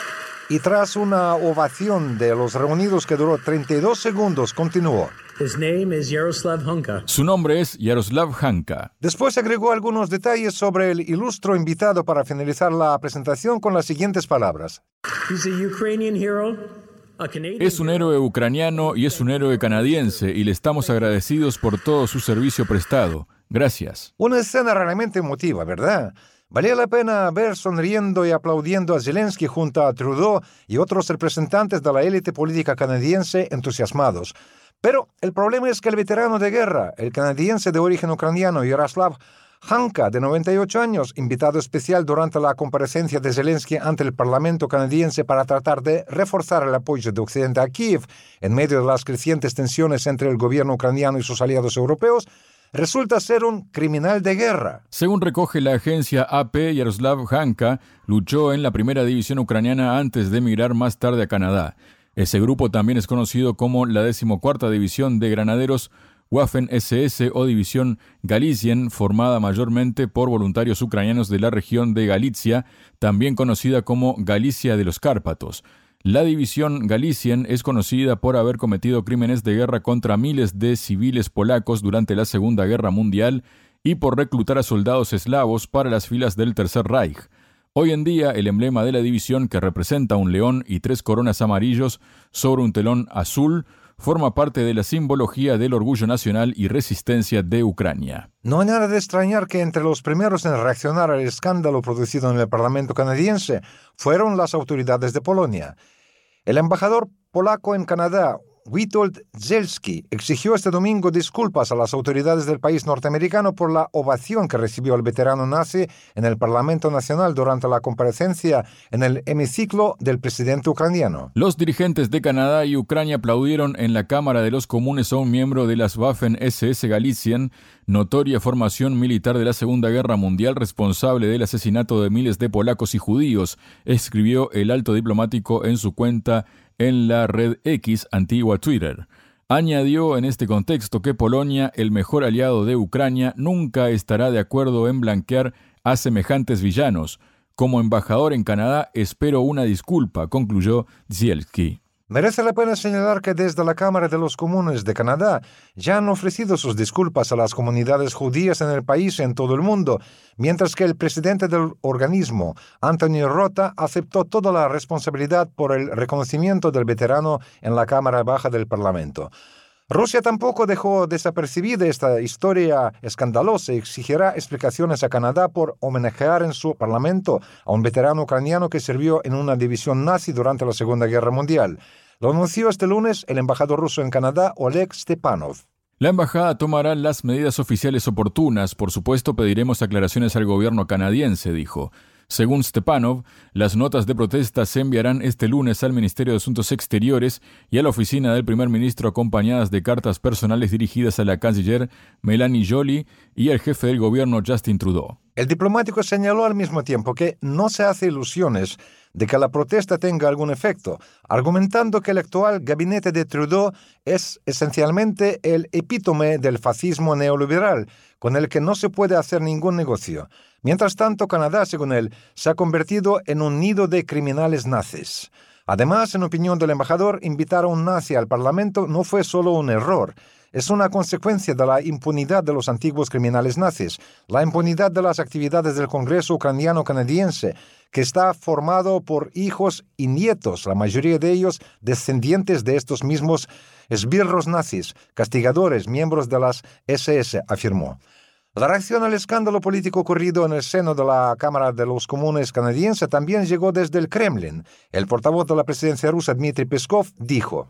y tras una ovación de los reunidos que duró treinta y dos segundos, continuó. His name is Yaroslav Hunka. Su nombre es Yaroslav Hunka. Después agregó algunos detalles sobre el ilustre invitado para finalizar la presentación con las siguientes palabras. He's a Ukrainian hero, a Canadian Es un héroe ucraniano y es un héroe canadiense y le estamos agradecidos por todo su servicio prestado. Gracias. Una escena realmente emotiva, ¿verdad? Valía la pena ver sonriendo y aplaudiendo a Zelensky junto a Trudeau y otros representantes de la élite política canadiense entusiasmados. Pero el problema es que el veterano de guerra, el canadiense de origen ucraniano Yaroslav Hunka, de noventa y ocho años, invitado especial durante la comparecencia de Zelensky ante el Parlamento canadiense para tratar de reforzar el apoyo de Occidente a Kiev en medio de las crecientes tensiones entre el gobierno ucraniano y sus aliados europeos, resulta ser un criminal de guerra. Según recoge la agencia A P, Yaroslav Hunka luchó en la primera división ucraniana antes de emigrar más tarde a Canadá. Ese grupo también es conocido como la decimocuarta División de Granaderos Waffen ese ese o División Galicien, formada mayormente por voluntarios ucranianos de la región de Galicia, también conocida como Galicia de los Cárpatos. La División Galicien es conocida por haber cometido crímenes de guerra contra miles de civiles polacos durante la Segunda Guerra Mundial y por reclutar a soldados eslavos para las filas del Tercer Reich. Hoy en día, el emblema de la división, que representa un león y tres coronas amarillos sobre un telón azul, forma parte de la simbología del orgullo nacional y resistencia de Ucrania. No hay nada de extrañar que entre los primeros en reaccionar al escándalo producido en el Parlamento canadiense fueron las autoridades de Polonia. El embajador polaco en Canadá, Witold Zelski, exigió este domingo disculpas a las autoridades del país norteamericano por la ovación que recibió el veterano nazi en el Parlamento Nacional durante la comparecencia en el hemiciclo del presidente ucraniano. Los dirigentes de Canadá y Ucrania aplaudieron en la Cámara de los Comunes a un miembro de las Waffen ese ese Galicien, notoria formación militar de la Segunda Guerra Mundial responsable del asesinato de miles de polacos y judíos, escribió el alto diplomático en su cuenta en la red X, antigua Twitter. Añadió en este contexto que Polonia, el mejor aliado de Ucrania, nunca estará de acuerdo en blanquear a semejantes villanos. Como embajador en Canadá, espero una disculpa, concluyó Zelski. Merece la pena señalar que desde la Cámara de los Comunes de Canadá ya han ofrecido sus disculpas a las comunidades judías en el país y en todo el mundo, mientras que el presidente del organismo, Anthony Rota, aceptó toda la responsabilidad por el reconocimiento del veterano en la Cámara Baja del Parlamento. Rusia tampoco dejó desapercibida esta historia escandalosa y exigirá explicaciones a Canadá por homenajear en su parlamento a un veterano ucraniano que sirvió en una división nazi durante la Segunda Guerra Mundial. Lo anunció este lunes el embajador ruso en Canadá, Oleg Stepanov. La embajada tomará las medidas oficiales oportunas. Por supuesto, pediremos aclaraciones al gobierno canadiense, dijo. Según Stepanov, las notas de protesta se enviarán este lunes al Ministerio de Asuntos Exteriores y a la oficina del primer ministro acompañadas de cartas personales dirigidas a la canciller Melanie Joly y al jefe del gobierno Justin Trudeau. El diplomático señaló al mismo tiempo que no se hace ilusiones de que la protesta tenga algún efecto, argumentando que el actual gabinete de Trudeau es esencialmente el epítome del fascismo neoliberal, con el que no se puede hacer ningún negocio. Mientras tanto, Canadá, según él, se ha convertido en un nido de criminales nazis. Además, en opinión del embajador, invitar a un nazi al Parlamento no fue solo un error. Es una consecuencia de la impunidad de los antiguos criminales nazis, la impunidad de las actividades del Congreso ucraniano-canadiense, que está formado por hijos y nietos, la mayoría de ellos descendientes de estos mismos esbirros nazis, castigadores, miembros de las ese ese, afirmó. La reacción al escándalo político ocurrido en el seno de la Cámara de los Comunes canadiense también llegó desde el Kremlin. El portavoz de la presidencia rusa, Dmitry Peskov, dijo: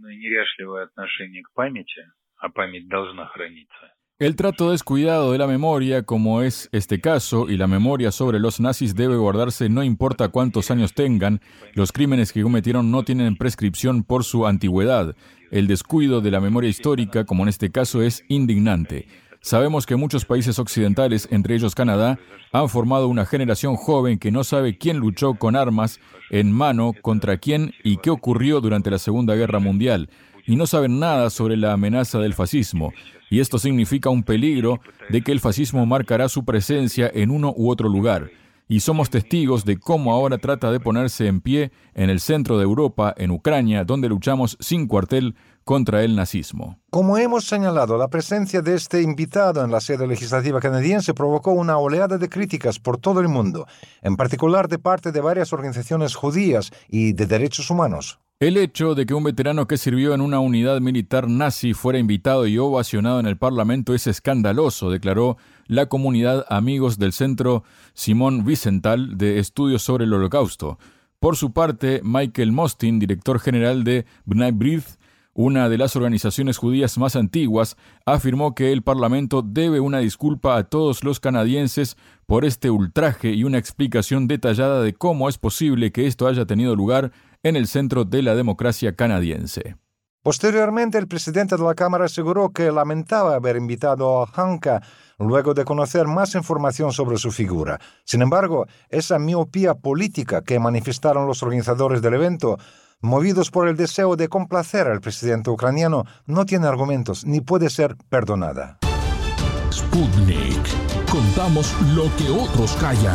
El trato descuidado de la memoria, como es este caso, y la memoria sobre los nazis debe guardarse no importa cuántos años tengan. Los crímenes que cometieron no tienen prescripción por su antigüedad. El descuido de la memoria histórica, como en este caso, es indignante. Sabemos que muchos países occidentales, entre ellos Canadá, han formado una generación joven que no sabe quién luchó con armas en mano contra quién y qué ocurrió durante la Segunda Guerra Mundial, y no saben nada sobre la amenaza del fascismo. Y esto significa un peligro de que el fascismo marcará su presencia en uno u otro lugar. y somos testigos de cómo ahora trata de ponerse en pie en el centro de Europa, en Ucrania, donde luchamos sin cuartel contra el nazismo. Como hemos señalado, la presencia de este invitado en la sede legislativa canadiense provocó una oleada de críticas por todo el mundo, en particular de parte de varias organizaciones judías y de derechos humanos. El hecho de que un veterano que sirvió en una unidad militar nazi fuera invitado y ovacionado en el Parlamento es escandaloso, declaró la comunidad Amigos del Centro Simón Wiesenthal de Estudios sobre el Holocausto. Por su parte, Michael Mostin, director general de B'nai B'rith, una de las organizaciones judías más antiguas, afirmó que el Parlamento debe una disculpa a todos los canadienses por este ultraje y una explicación detallada de cómo es posible que esto haya tenido lugar en el centro de la democracia canadiense. Posteriormente, el presidente de la Cámara aseguró que lamentaba haber invitado a Hanka luego de conocer más información sobre su figura. Sin embargo, esa miopía política que manifestaron los organizadores del evento, movidos por el deseo de complacer al presidente ucraniano, no tiene argumentos ni puede ser perdonada. Sputnik. Contamos lo que otros callan.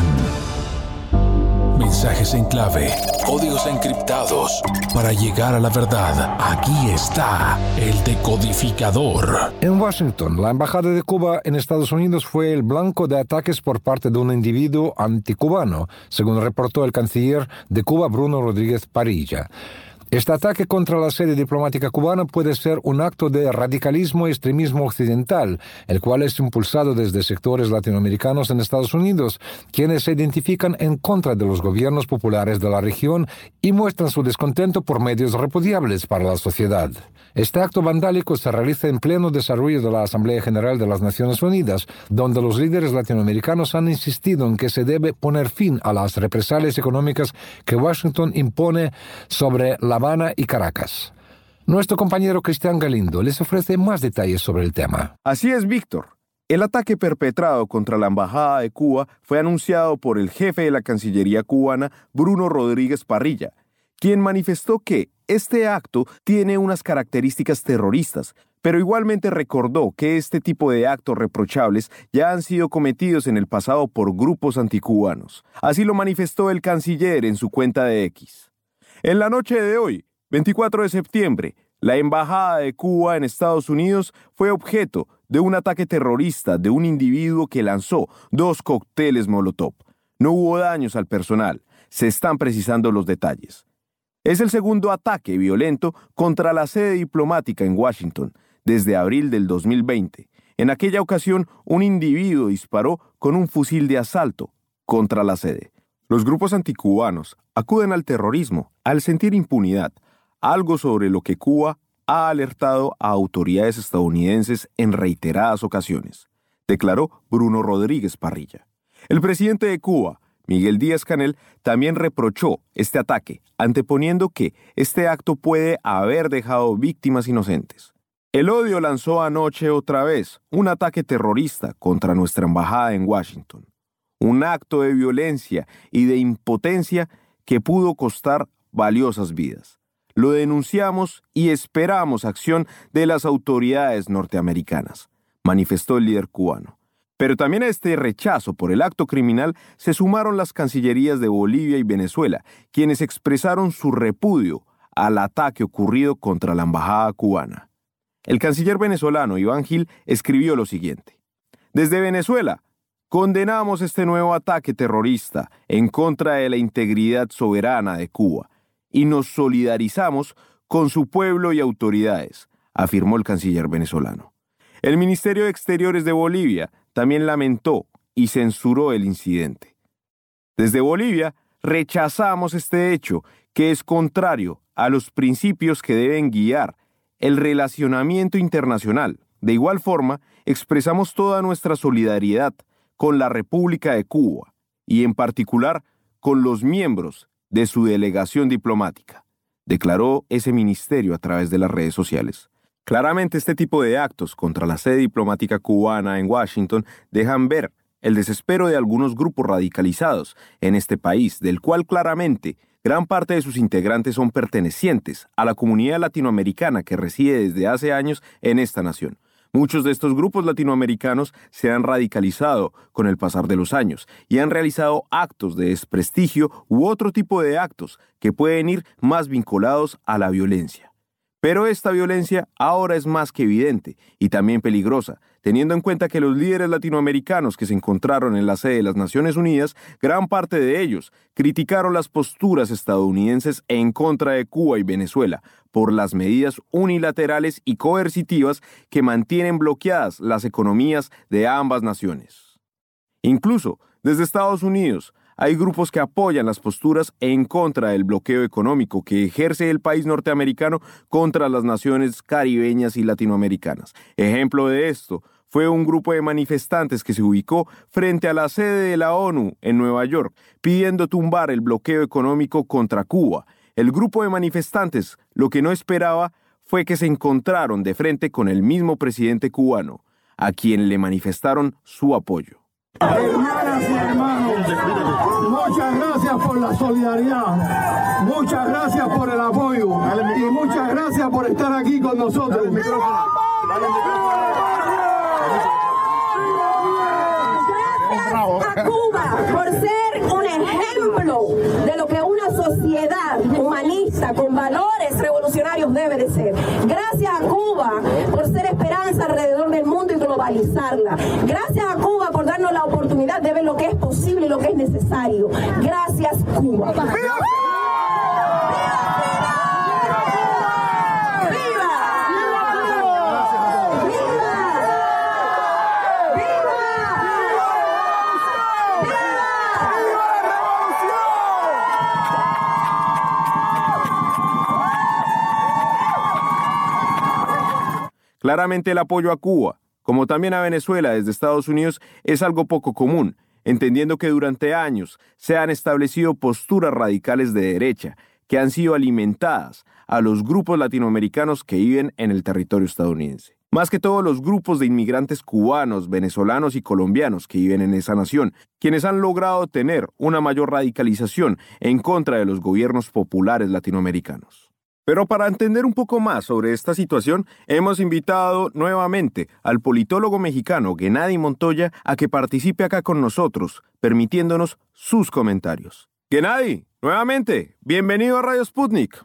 Mensajes en clave, códigos encriptados. Para llegar a la verdad, aquí está el decodificador. En Washington, la embajada de Cuba en Estados Unidos fue el blanco de ataques por parte de un individuo anticubano, según reportó el canciller de Cuba, Bruno Rodríguez Parilla. Este ataque contra la sede diplomática cubana puede ser un acto de radicalismo y extremismo occidental, el cual es impulsado desde sectores latinoamericanos en Estados Unidos, quienes se identifican en contra de los gobiernos populares de la región y muestran su descontento por medios repudiables para la sociedad. Este acto vandálico se realiza en pleno desarrollo de la Asamblea General de las Naciones Unidas, donde los líderes latinoamericanos han insistido en que se debe poner fin a las represalias económicas que Washington impone sobre La Habana y Caracas. Nuestro compañero Cristian Galindo les ofrece más detalles sobre el tema. Así es, Víctor. El ataque perpetrado contra la Embajada de Cuba fue anunciado por el jefe de la Cancillería cubana, Bruno Rodríguez Parilla, quien manifestó que este acto tiene unas características terroristas, pero igualmente recordó que este tipo de actos reprochables ya han sido cometidos en el pasado por grupos anticubanos. Así lo manifestó el canciller en su cuenta de X. En la noche de hoy, veinticuatro de septiembre, la Embajada de Cuba en Estados Unidos fue objeto de un ataque terrorista de un individuo que lanzó dos cócteles Molotov. No hubo daños al personal. Se están precisando los detalles. Es el segundo ataque violento contra la sede diplomática en Washington desde abril del dos mil veinte. En aquella ocasión, un individuo disparó con un fusil de asalto contra la sede. Los grupos anticubanos acuden al terrorismo al sentir impunidad, algo sobre lo que Cuba ha alertado a autoridades estadounidenses en reiteradas ocasiones, declaró Bruno Rodríguez Parilla. El presidente de Cuba, Miguel Díaz-Canel, también reprochó este ataque, anteponiendo que este acto puede haber dejado víctimas inocentes. El odio lanzó anoche otra vez un ataque terrorista contra nuestra embajada en Washington. Un acto de violencia y de impotencia que pudo costar valiosas vidas. Lo denunciamos y esperamos acción de las autoridades norteamericanas, manifestó el líder cubano. Pero también a este rechazo por el acto criminal se sumaron las cancillerías de Bolivia y Venezuela, quienes expresaron su repudio al ataque ocurrido contra la embajada cubana. El canciller venezolano Iván Gil escribió lo siguiente: desde Venezuela, condenamos este nuevo ataque terrorista en contra de la integridad soberana de Cuba y nos solidarizamos con su pueblo y autoridades, afirmó el canciller venezolano. El Ministerio de Exteriores de Bolivia también lamentó y censuró el incidente. Desde Bolivia, rechazamos este hecho que es contrario a los principios que deben guiar el relacionamiento internacional. De igual forma, expresamos toda nuestra solidaridad con la República de Cuba y en particular con los miembros de su delegación diplomática, declaró ese ministerio a través de las redes sociales. Claramente este tipo de actos contra la sede diplomática cubana en Washington dejan ver el desespero de algunos grupos radicalizados en este país, del cual claramente gran parte de sus integrantes son pertenecientes a la comunidad latinoamericana que reside desde hace años en esta nación. Muchos de estos grupos latinoamericanos se han radicalizado con el pasar de los años y han realizado actos de desprestigio u otro tipo de actos que pueden ir más vinculados a la violencia. Pero esta violencia ahora es más que evidente y también peligrosa, teniendo en cuenta que los líderes latinoamericanos que se encontraron en la sede de las Naciones Unidas, gran parte de ellos criticaron las posturas estadounidenses en contra de Cuba y Venezuela por las medidas unilaterales y coercitivas que mantienen bloqueadas las economías de ambas naciones. Incluso, desde Estados Unidos, hay grupos que apoyan las posturas en contra del bloqueo económico que ejerce el país norteamericano contra las naciones caribeñas y latinoamericanas. Ejemplo de esto fue un grupo de manifestantes que se ubicó frente a la sede de la ONU en Nueva York, pidiendo tumbar el bloqueo económico contra Cuba. El grupo de manifestantes lo que no esperaba fue que se encontraron de frente con el mismo presidente cubano, a quien le manifestaron su apoyo. Hermanas y hermanos, muchas gracias por la solidaridad, muchas gracias por el apoyo y muchas gracias por estar aquí con nosotros. Gracias a Cuba por ser un ejemplo de lo que una sociedad humanista con valores revolucionarios debe de ser. Gracias a Cuba por ser esperanza alrededor del mundo y globalizarla. Gracias a Cuba por darnos la oportunidad de ver lo que es posible y lo que es necesario. Gracias, Cuba. ¡Viva! Claramente el apoyo a Cuba, como también a Venezuela desde Estados Unidos, es algo poco común, entendiendo que durante años se han establecido posturas radicales de derecha que han sido alimentadas a los grupos latinoamericanos que viven en el territorio estadounidense. Más que todo los grupos de inmigrantes cubanos, venezolanos y colombianos que viven en esa nación, quienes han logrado tener una mayor radicalización en contra de los gobiernos populares latinoamericanos. Pero para entender un poco más sobre esta situación, hemos invitado nuevamente al politólogo mexicano Gennady Montoya a que participe acá con nosotros, permitiéndonos sus comentarios. Gennady, nuevamente, bienvenido a Radio Sputnik.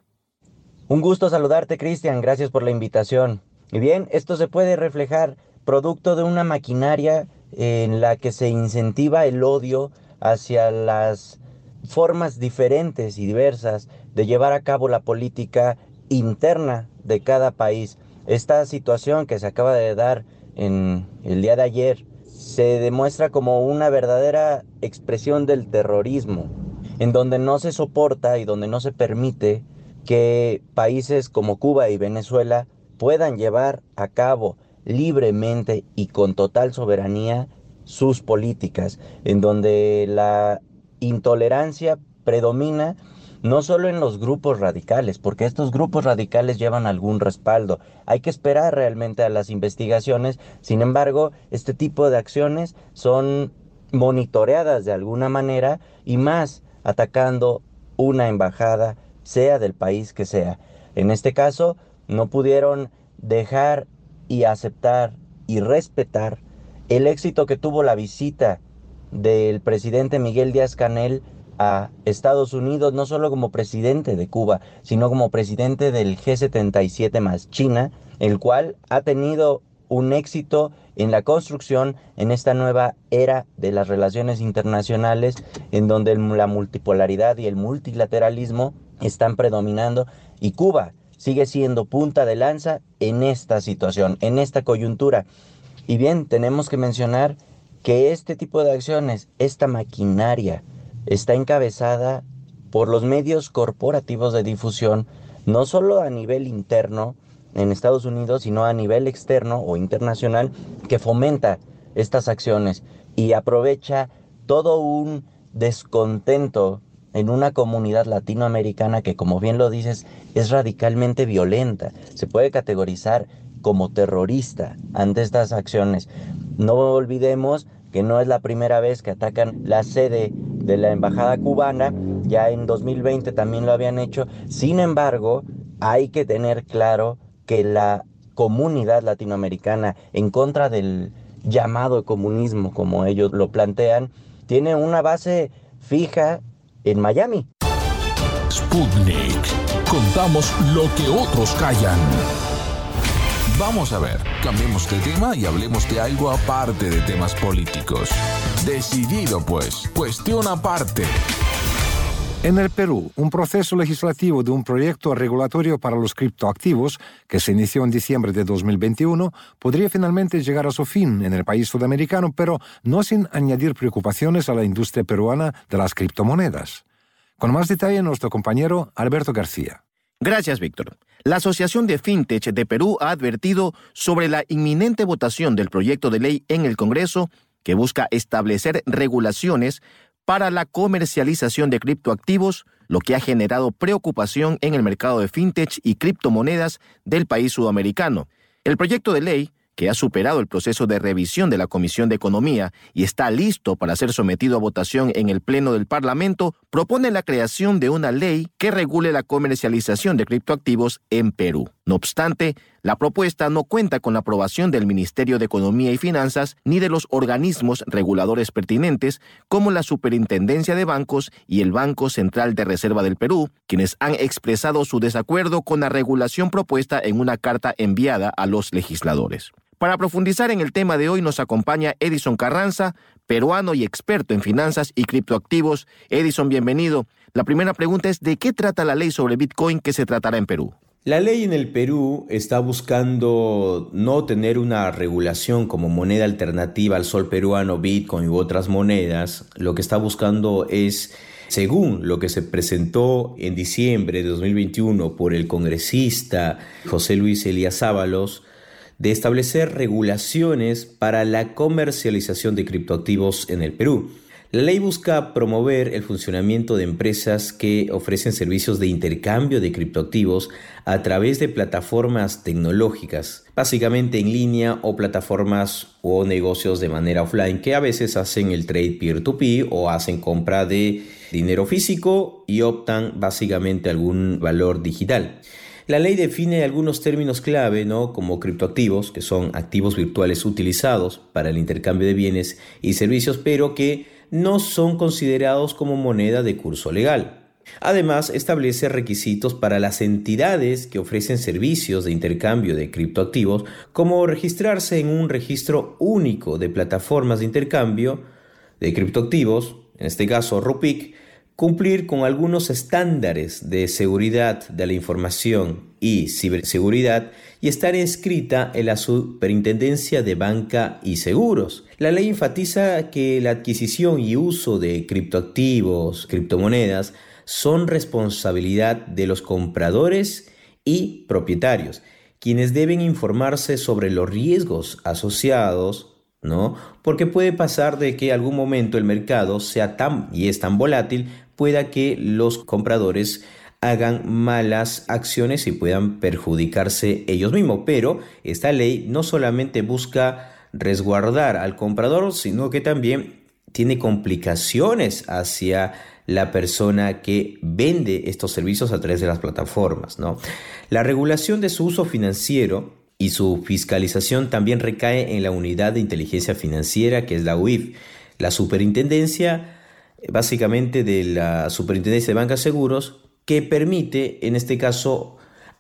Un gusto saludarte, Cristian, gracias por la invitación. Y bien, esto se puede reflejar producto de una maquinaria en la que se incentiva el odio hacia las formas diferentes y diversas de llevar a cabo la política interna de cada país. Esta situación que se acaba de dar en el día de ayer se demuestra como una verdadera expresión del terrorismo, en donde no se soporta y donde no se permite que países como Cuba y Venezuela puedan llevar a cabo libremente y con total soberanía sus políticas, en donde la intolerancia predomina no solo en los grupos radicales, porque estos grupos radicales llevan algún respaldo. Hay que esperar realmente a las investigaciones. Sin embargo, este tipo de acciones son monitoreadas de alguna manera y más atacando una embajada, sea del país que sea. En este caso, no pudieron dejar y aceptar y respetar el éxito que tuvo la visita del presidente Miguel Díaz-Canel a Estados Unidos, no solo como presidente de Cuba, sino como presidente del G setenta y siete más China, el cual ha tenido un éxito en la construcción en esta nueva era de las relaciones internacionales, en donde la multipolaridad y el multilateralismo están predominando, y Cuba sigue siendo punta de lanza en esta situación, en esta coyuntura. Y bien, tenemos que mencionar que este tipo de acciones, esta maquinaria, está encabezada por los medios corporativos de difusión, no solo a nivel interno en Estados Unidos, sino a nivel externo o internacional, que fomenta estas acciones y aprovecha todo un descontento en una comunidad latinoamericana que, como bien lo dices, es radicalmente violenta. Se puede categorizar como terrorista ante estas acciones. No olvidemos que no es la primera vez que atacan la sede de la embajada cubana, ya en dos mil veinte también lo habían hecho. Sin embargo, hay que tener claro que la comunidad latinoamericana en contra del llamado comunismo, como ellos lo plantean, tiene una base fija en Miami. Sputnik. Contamos lo que otros callan. Vamos a ver, cambiemos de tema y hablemos de algo aparte de temas políticos. Decidido pues, cuestión aparte. En el Perú, un proceso legislativo de un proyecto regulatorio para los criptoactivos, que se inició en diciembre de dos mil veintiuno, podría finalmente llegar a su fin en el país sudamericano, pero no sin añadir preocupaciones a la industria peruana de las criptomonedas. Con más detalle, nuestro compañero Alberto García. Gracias, Víctor. La Asociación de FinTech de Perú ha advertido sobre la inminente votación del proyecto de ley en el Congreso que busca establecer regulaciones para la comercialización de criptoactivos, lo que ha generado preocupación en el mercado de fintech y criptomonedas del país sudamericano. El proyecto de ley, que ha superado el proceso de revisión de la Comisión de Economía y está listo para ser sometido a votación en el Pleno del Parlamento, propone la creación de una ley que regule la comercialización de criptoactivos en Perú. No obstante, la propuesta no cuenta con la aprobación del Ministerio de Economía y Finanzas ni de los organismos reguladores pertinentes como la Superintendencia de Bancos y el Banco Central de Reserva del Perú, quienes han expresado su desacuerdo con la regulación propuesta en una carta enviada a los legisladores. Para profundizar en el tema de hoy nos acompaña Edison Carranza, peruano y experto en finanzas y criptoactivos. Edison, bienvenido. La primera pregunta es, ¿de qué trata la ley sobre Bitcoin que se tratará en Perú? La ley en el Perú está buscando no tener una regulación como moneda alternativa al sol peruano, Bitcoin u otras monedas. Lo que está buscando es, según lo que se presentó en diciembre de dos mil veintiuno por el congresista José Luis Elías Ábalos, de establecer regulaciones para la comercialización de criptoactivos en el Perú. La ley busca promover el funcionamiento de empresas que ofrecen servicios de intercambio de criptoactivos a través de plataformas tecnológicas, básicamente en línea o plataformas o negocios de manera offline que a veces hacen el trade peer-to-peer o hacen compra de dinero físico y optan básicamente a algún valor digital. La ley define algunos términos clave, ¿no?, como criptoactivos, que son activos virtuales utilizados para el intercambio de bienes y servicios, pero que no son considerados como moneda de curso legal. Además, establece requisitos para las entidades que ofrecen servicios de intercambio de criptoactivos, como registrarse en un registro único de plataformas de intercambio de criptoactivos, en este caso RUPIC, cumplir con algunos estándares de seguridad de la información y ciberseguridad y estar inscrita en la Superintendencia de Banca y Seguros. La ley enfatiza que la adquisición y uso de criptoactivos, criptomonedas, son responsabilidad de los compradores y propietarios, quienes deben informarse sobre los riesgos asociados, ¿no? Porque puede pasar de que en algún momento el mercado sea tan y es tan volátil, pueda que los compradores hagan malas acciones y puedan perjudicarse ellos mismos. Pero esta ley no solamente busca resguardar al comprador, sino que también tiene complicaciones hacia la persona que vende estos servicios a través de las plataformas, ¿no? La regulación de su uso financiero y su fiscalización también recae en la Unidad de Inteligencia Financiera, que es la U I F. La superintendencia, básicamente de la Superintendencia de Banca y Seguros, que permite, en este caso,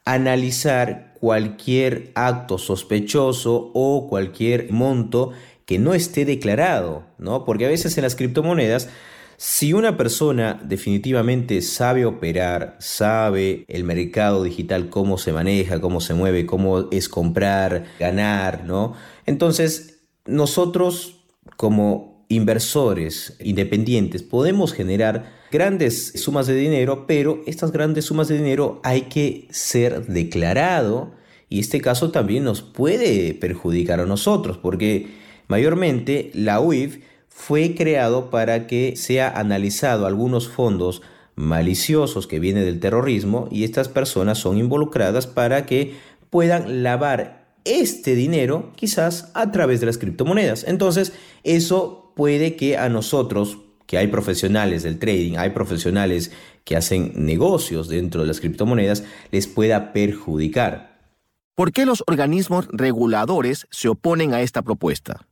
analizar cualquier acto sospechoso o cualquier monto que no esté declarado, ¿no? Porque a veces en las criptomonedas, si una persona definitivamente sabe operar, sabe el mercado digital, cómo se maneja, cómo se mueve, cómo es comprar, ganar, ¿no? Entonces, nosotros como inversores independientes podemos generar grandes sumas de dinero, pero estas grandes sumas de dinero hay que ser declarado y este caso también nos puede perjudicar a nosotros porque mayormente la U I F fue creado para que sea analizado algunos fondos maliciosos que vienen del terrorismo y estas personas son involucradas para que puedan lavar este dinero quizás a través de las criptomonedas. Entonces, eso puede que a nosotros, que hay profesionales del trading, hay profesionales que hacen negocios dentro de las criptomonedas, les pueda perjudicar. ¿Por qué los organismos reguladores se oponen a esta propuesta?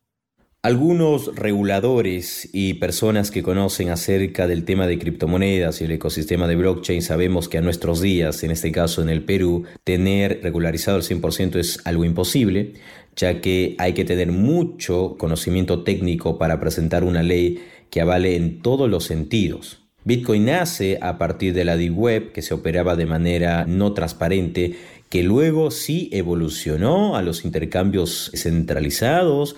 Algunos reguladores y personas que conocen acerca del tema de criptomonedas y el ecosistema de blockchain sabemos que a nuestros días, en este caso en el Perú, tener regularizado el cien por ciento es algo imposible, ya que hay que tener mucho conocimiento técnico para presentar una ley que avale en todos los sentidos. Bitcoin nace a partir de la Deep Web, que se operaba de manera no transparente, que luego sí evolucionó a los intercambios centralizados,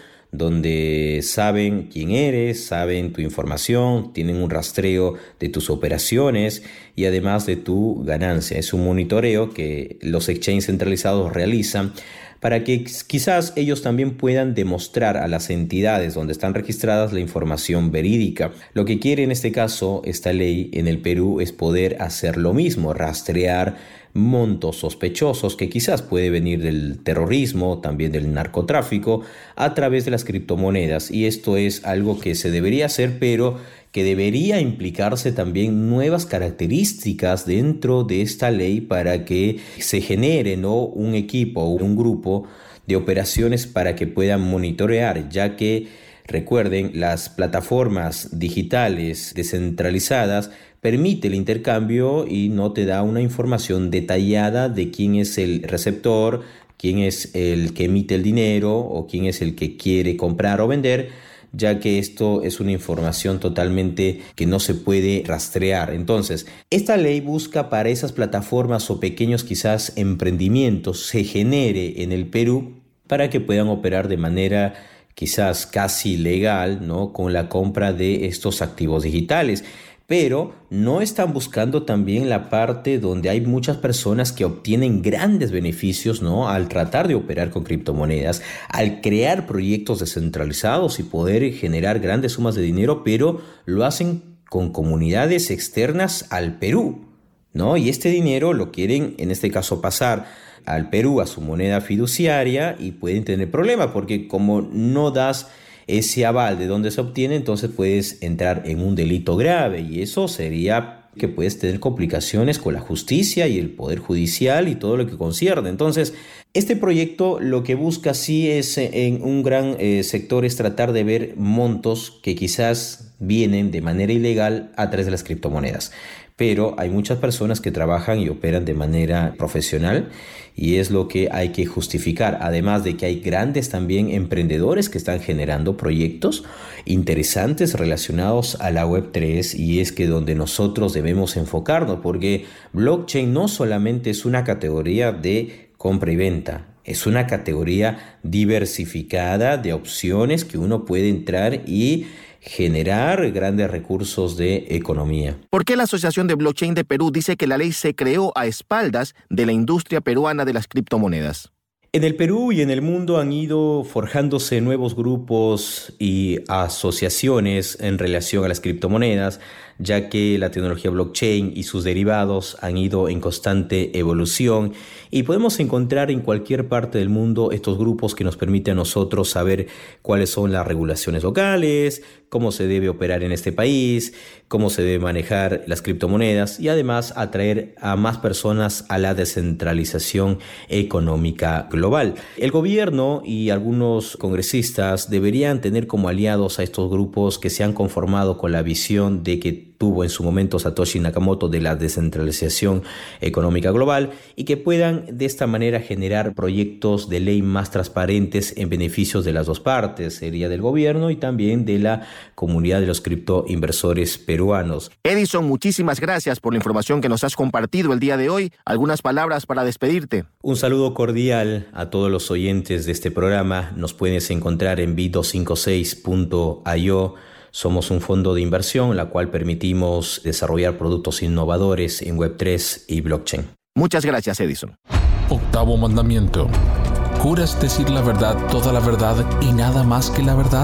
donde saben quién eres, saben tu información, tienen un rastreo de tus operaciones y además de tu ganancia. Es un monitoreo que los exchanges centralizados realizan para que quizás ellos también puedan demostrar a las entidades donde están registradas la información verídica. Lo que quiere en este caso esta ley en el Perú es poder hacer lo mismo, rastrear montos sospechosos que quizás puede venir del terrorismo, también del narcotráfico, a través de las criptomonedas. Y esto es algo que se debería hacer, pero que debería implicarse también nuevas características dentro de esta ley para que se genere, ¿no?, un equipo o un grupo de operaciones para que puedan monitorear, ya que recuerden, las plataformas digitales descentralizadas permite el intercambio y no te da una información detallada de quién es el receptor, quién es el que emite el dinero o quién es el que quiere comprar o vender, ya que esto es una información totalmente que no se puede rastrear. Entonces, esta ley busca para esas plataformas o pequeños quizás emprendimientos se genere en el Perú para que puedan operar de manera quizás casi legal, ¿no?, con la compra de estos activos digitales. Pero no están buscando también la parte donde hay muchas personas que obtienen grandes beneficios, ¿no?, al tratar de operar con criptomonedas, al crear proyectos descentralizados y poder generar grandes sumas de dinero, pero lo hacen con comunidades externas al Perú, ¿no? Y este dinero lo quieren, en este caso, pasar al Perú a su moneda fiduciaria y pueden tener problemas porque como no das ese aval de dónde se obtiene, entonces puedes entrar en un delito grave y eso sería que puedes tener complicaciones con la justicia y el poder judicial y todo lo que concierne. Entonces, este proyecto lo que busca sí es en un gran eh, sector es tratar de ver montos que quizás vienen de manera ilegal a través de las criptomonedas. Pero hay muchas personas que trabajan y operan de manera profesional y es lo que hay que justificar. Además de que hay grandes también emprendedores que están generando proyectos interesantes relacionados a la web tres y es que donde nosotros debemos enfocarnos porque blockchain no solamente es una categoría de compra y venta, es una categoría diversificada de opciones que uno puede entrar y generar grandes recursos de economía. ¿Por qué la Asociación de Blockchain de Perú dice que la ley se creó a espaldas de la industria peruana de las criptomonedas? En el Perú y en el mundo han ido forjándose nuevos grupos y asociaciones en relación a las criptomonedas, ya que la tecnología blockchain y sus derivados han ido en constante evolución y podemos encontrar en cualquier parte del mundo estos grupos que nos permiten a nosotros saber cuáles son las regulaciones locales, cómo se debe operar en este país, cómo se debe manejar las criptomonedas y además atraer a más personas a la descentralización económica global. El gobierno y algunos congresistas deberían tener como aliados a estos grupos que se han conformado con la visión de que tuvo en su momento Satoshi Nakamoto de la descentralización económica global y que puedan de esta manera generar proyectos de ley más transparentes en beneficios de las dos partes, sería del gobierno y también de la comunidad de los criptoinversores peruanos. Edison, muchísimas gracias por la información que nos has compartido el día de hoy. ¿Algunas palabras para despedirte? Un saludo cordial a todos los oyentes de este programa. Nos puedes encontrar en bit doscientos cincuenta y seis punto i o. Somos un fondo de inversión, la cual permitimos desarrollar productos innovadores en web tres y blockchain. Muchas gracias, Edison. Octavo mandamiento. ¿Juras decir la verdad, toda la verdad y nada más que la verdad?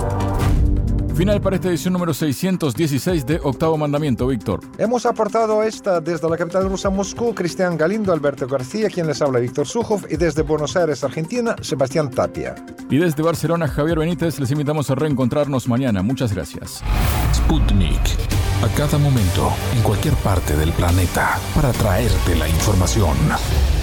Final para esta edición número seiscientos dieciséis de Octavo Mandamiento, Víctor. Hemos aportado esta desde la capital rusa, Moscú, Cristian Galindo, Alberto García, quien les habla, Víctor Sujoff, y desde Buenos Aires, Argentina, Sebastián Tapia. Y desde Barcelona, Javier Benítez, les invitamos a reencontrarnos mañana. Muchas gracias. Sputnik. A cada momento, en cualquier parte del planeta, para traerte la información.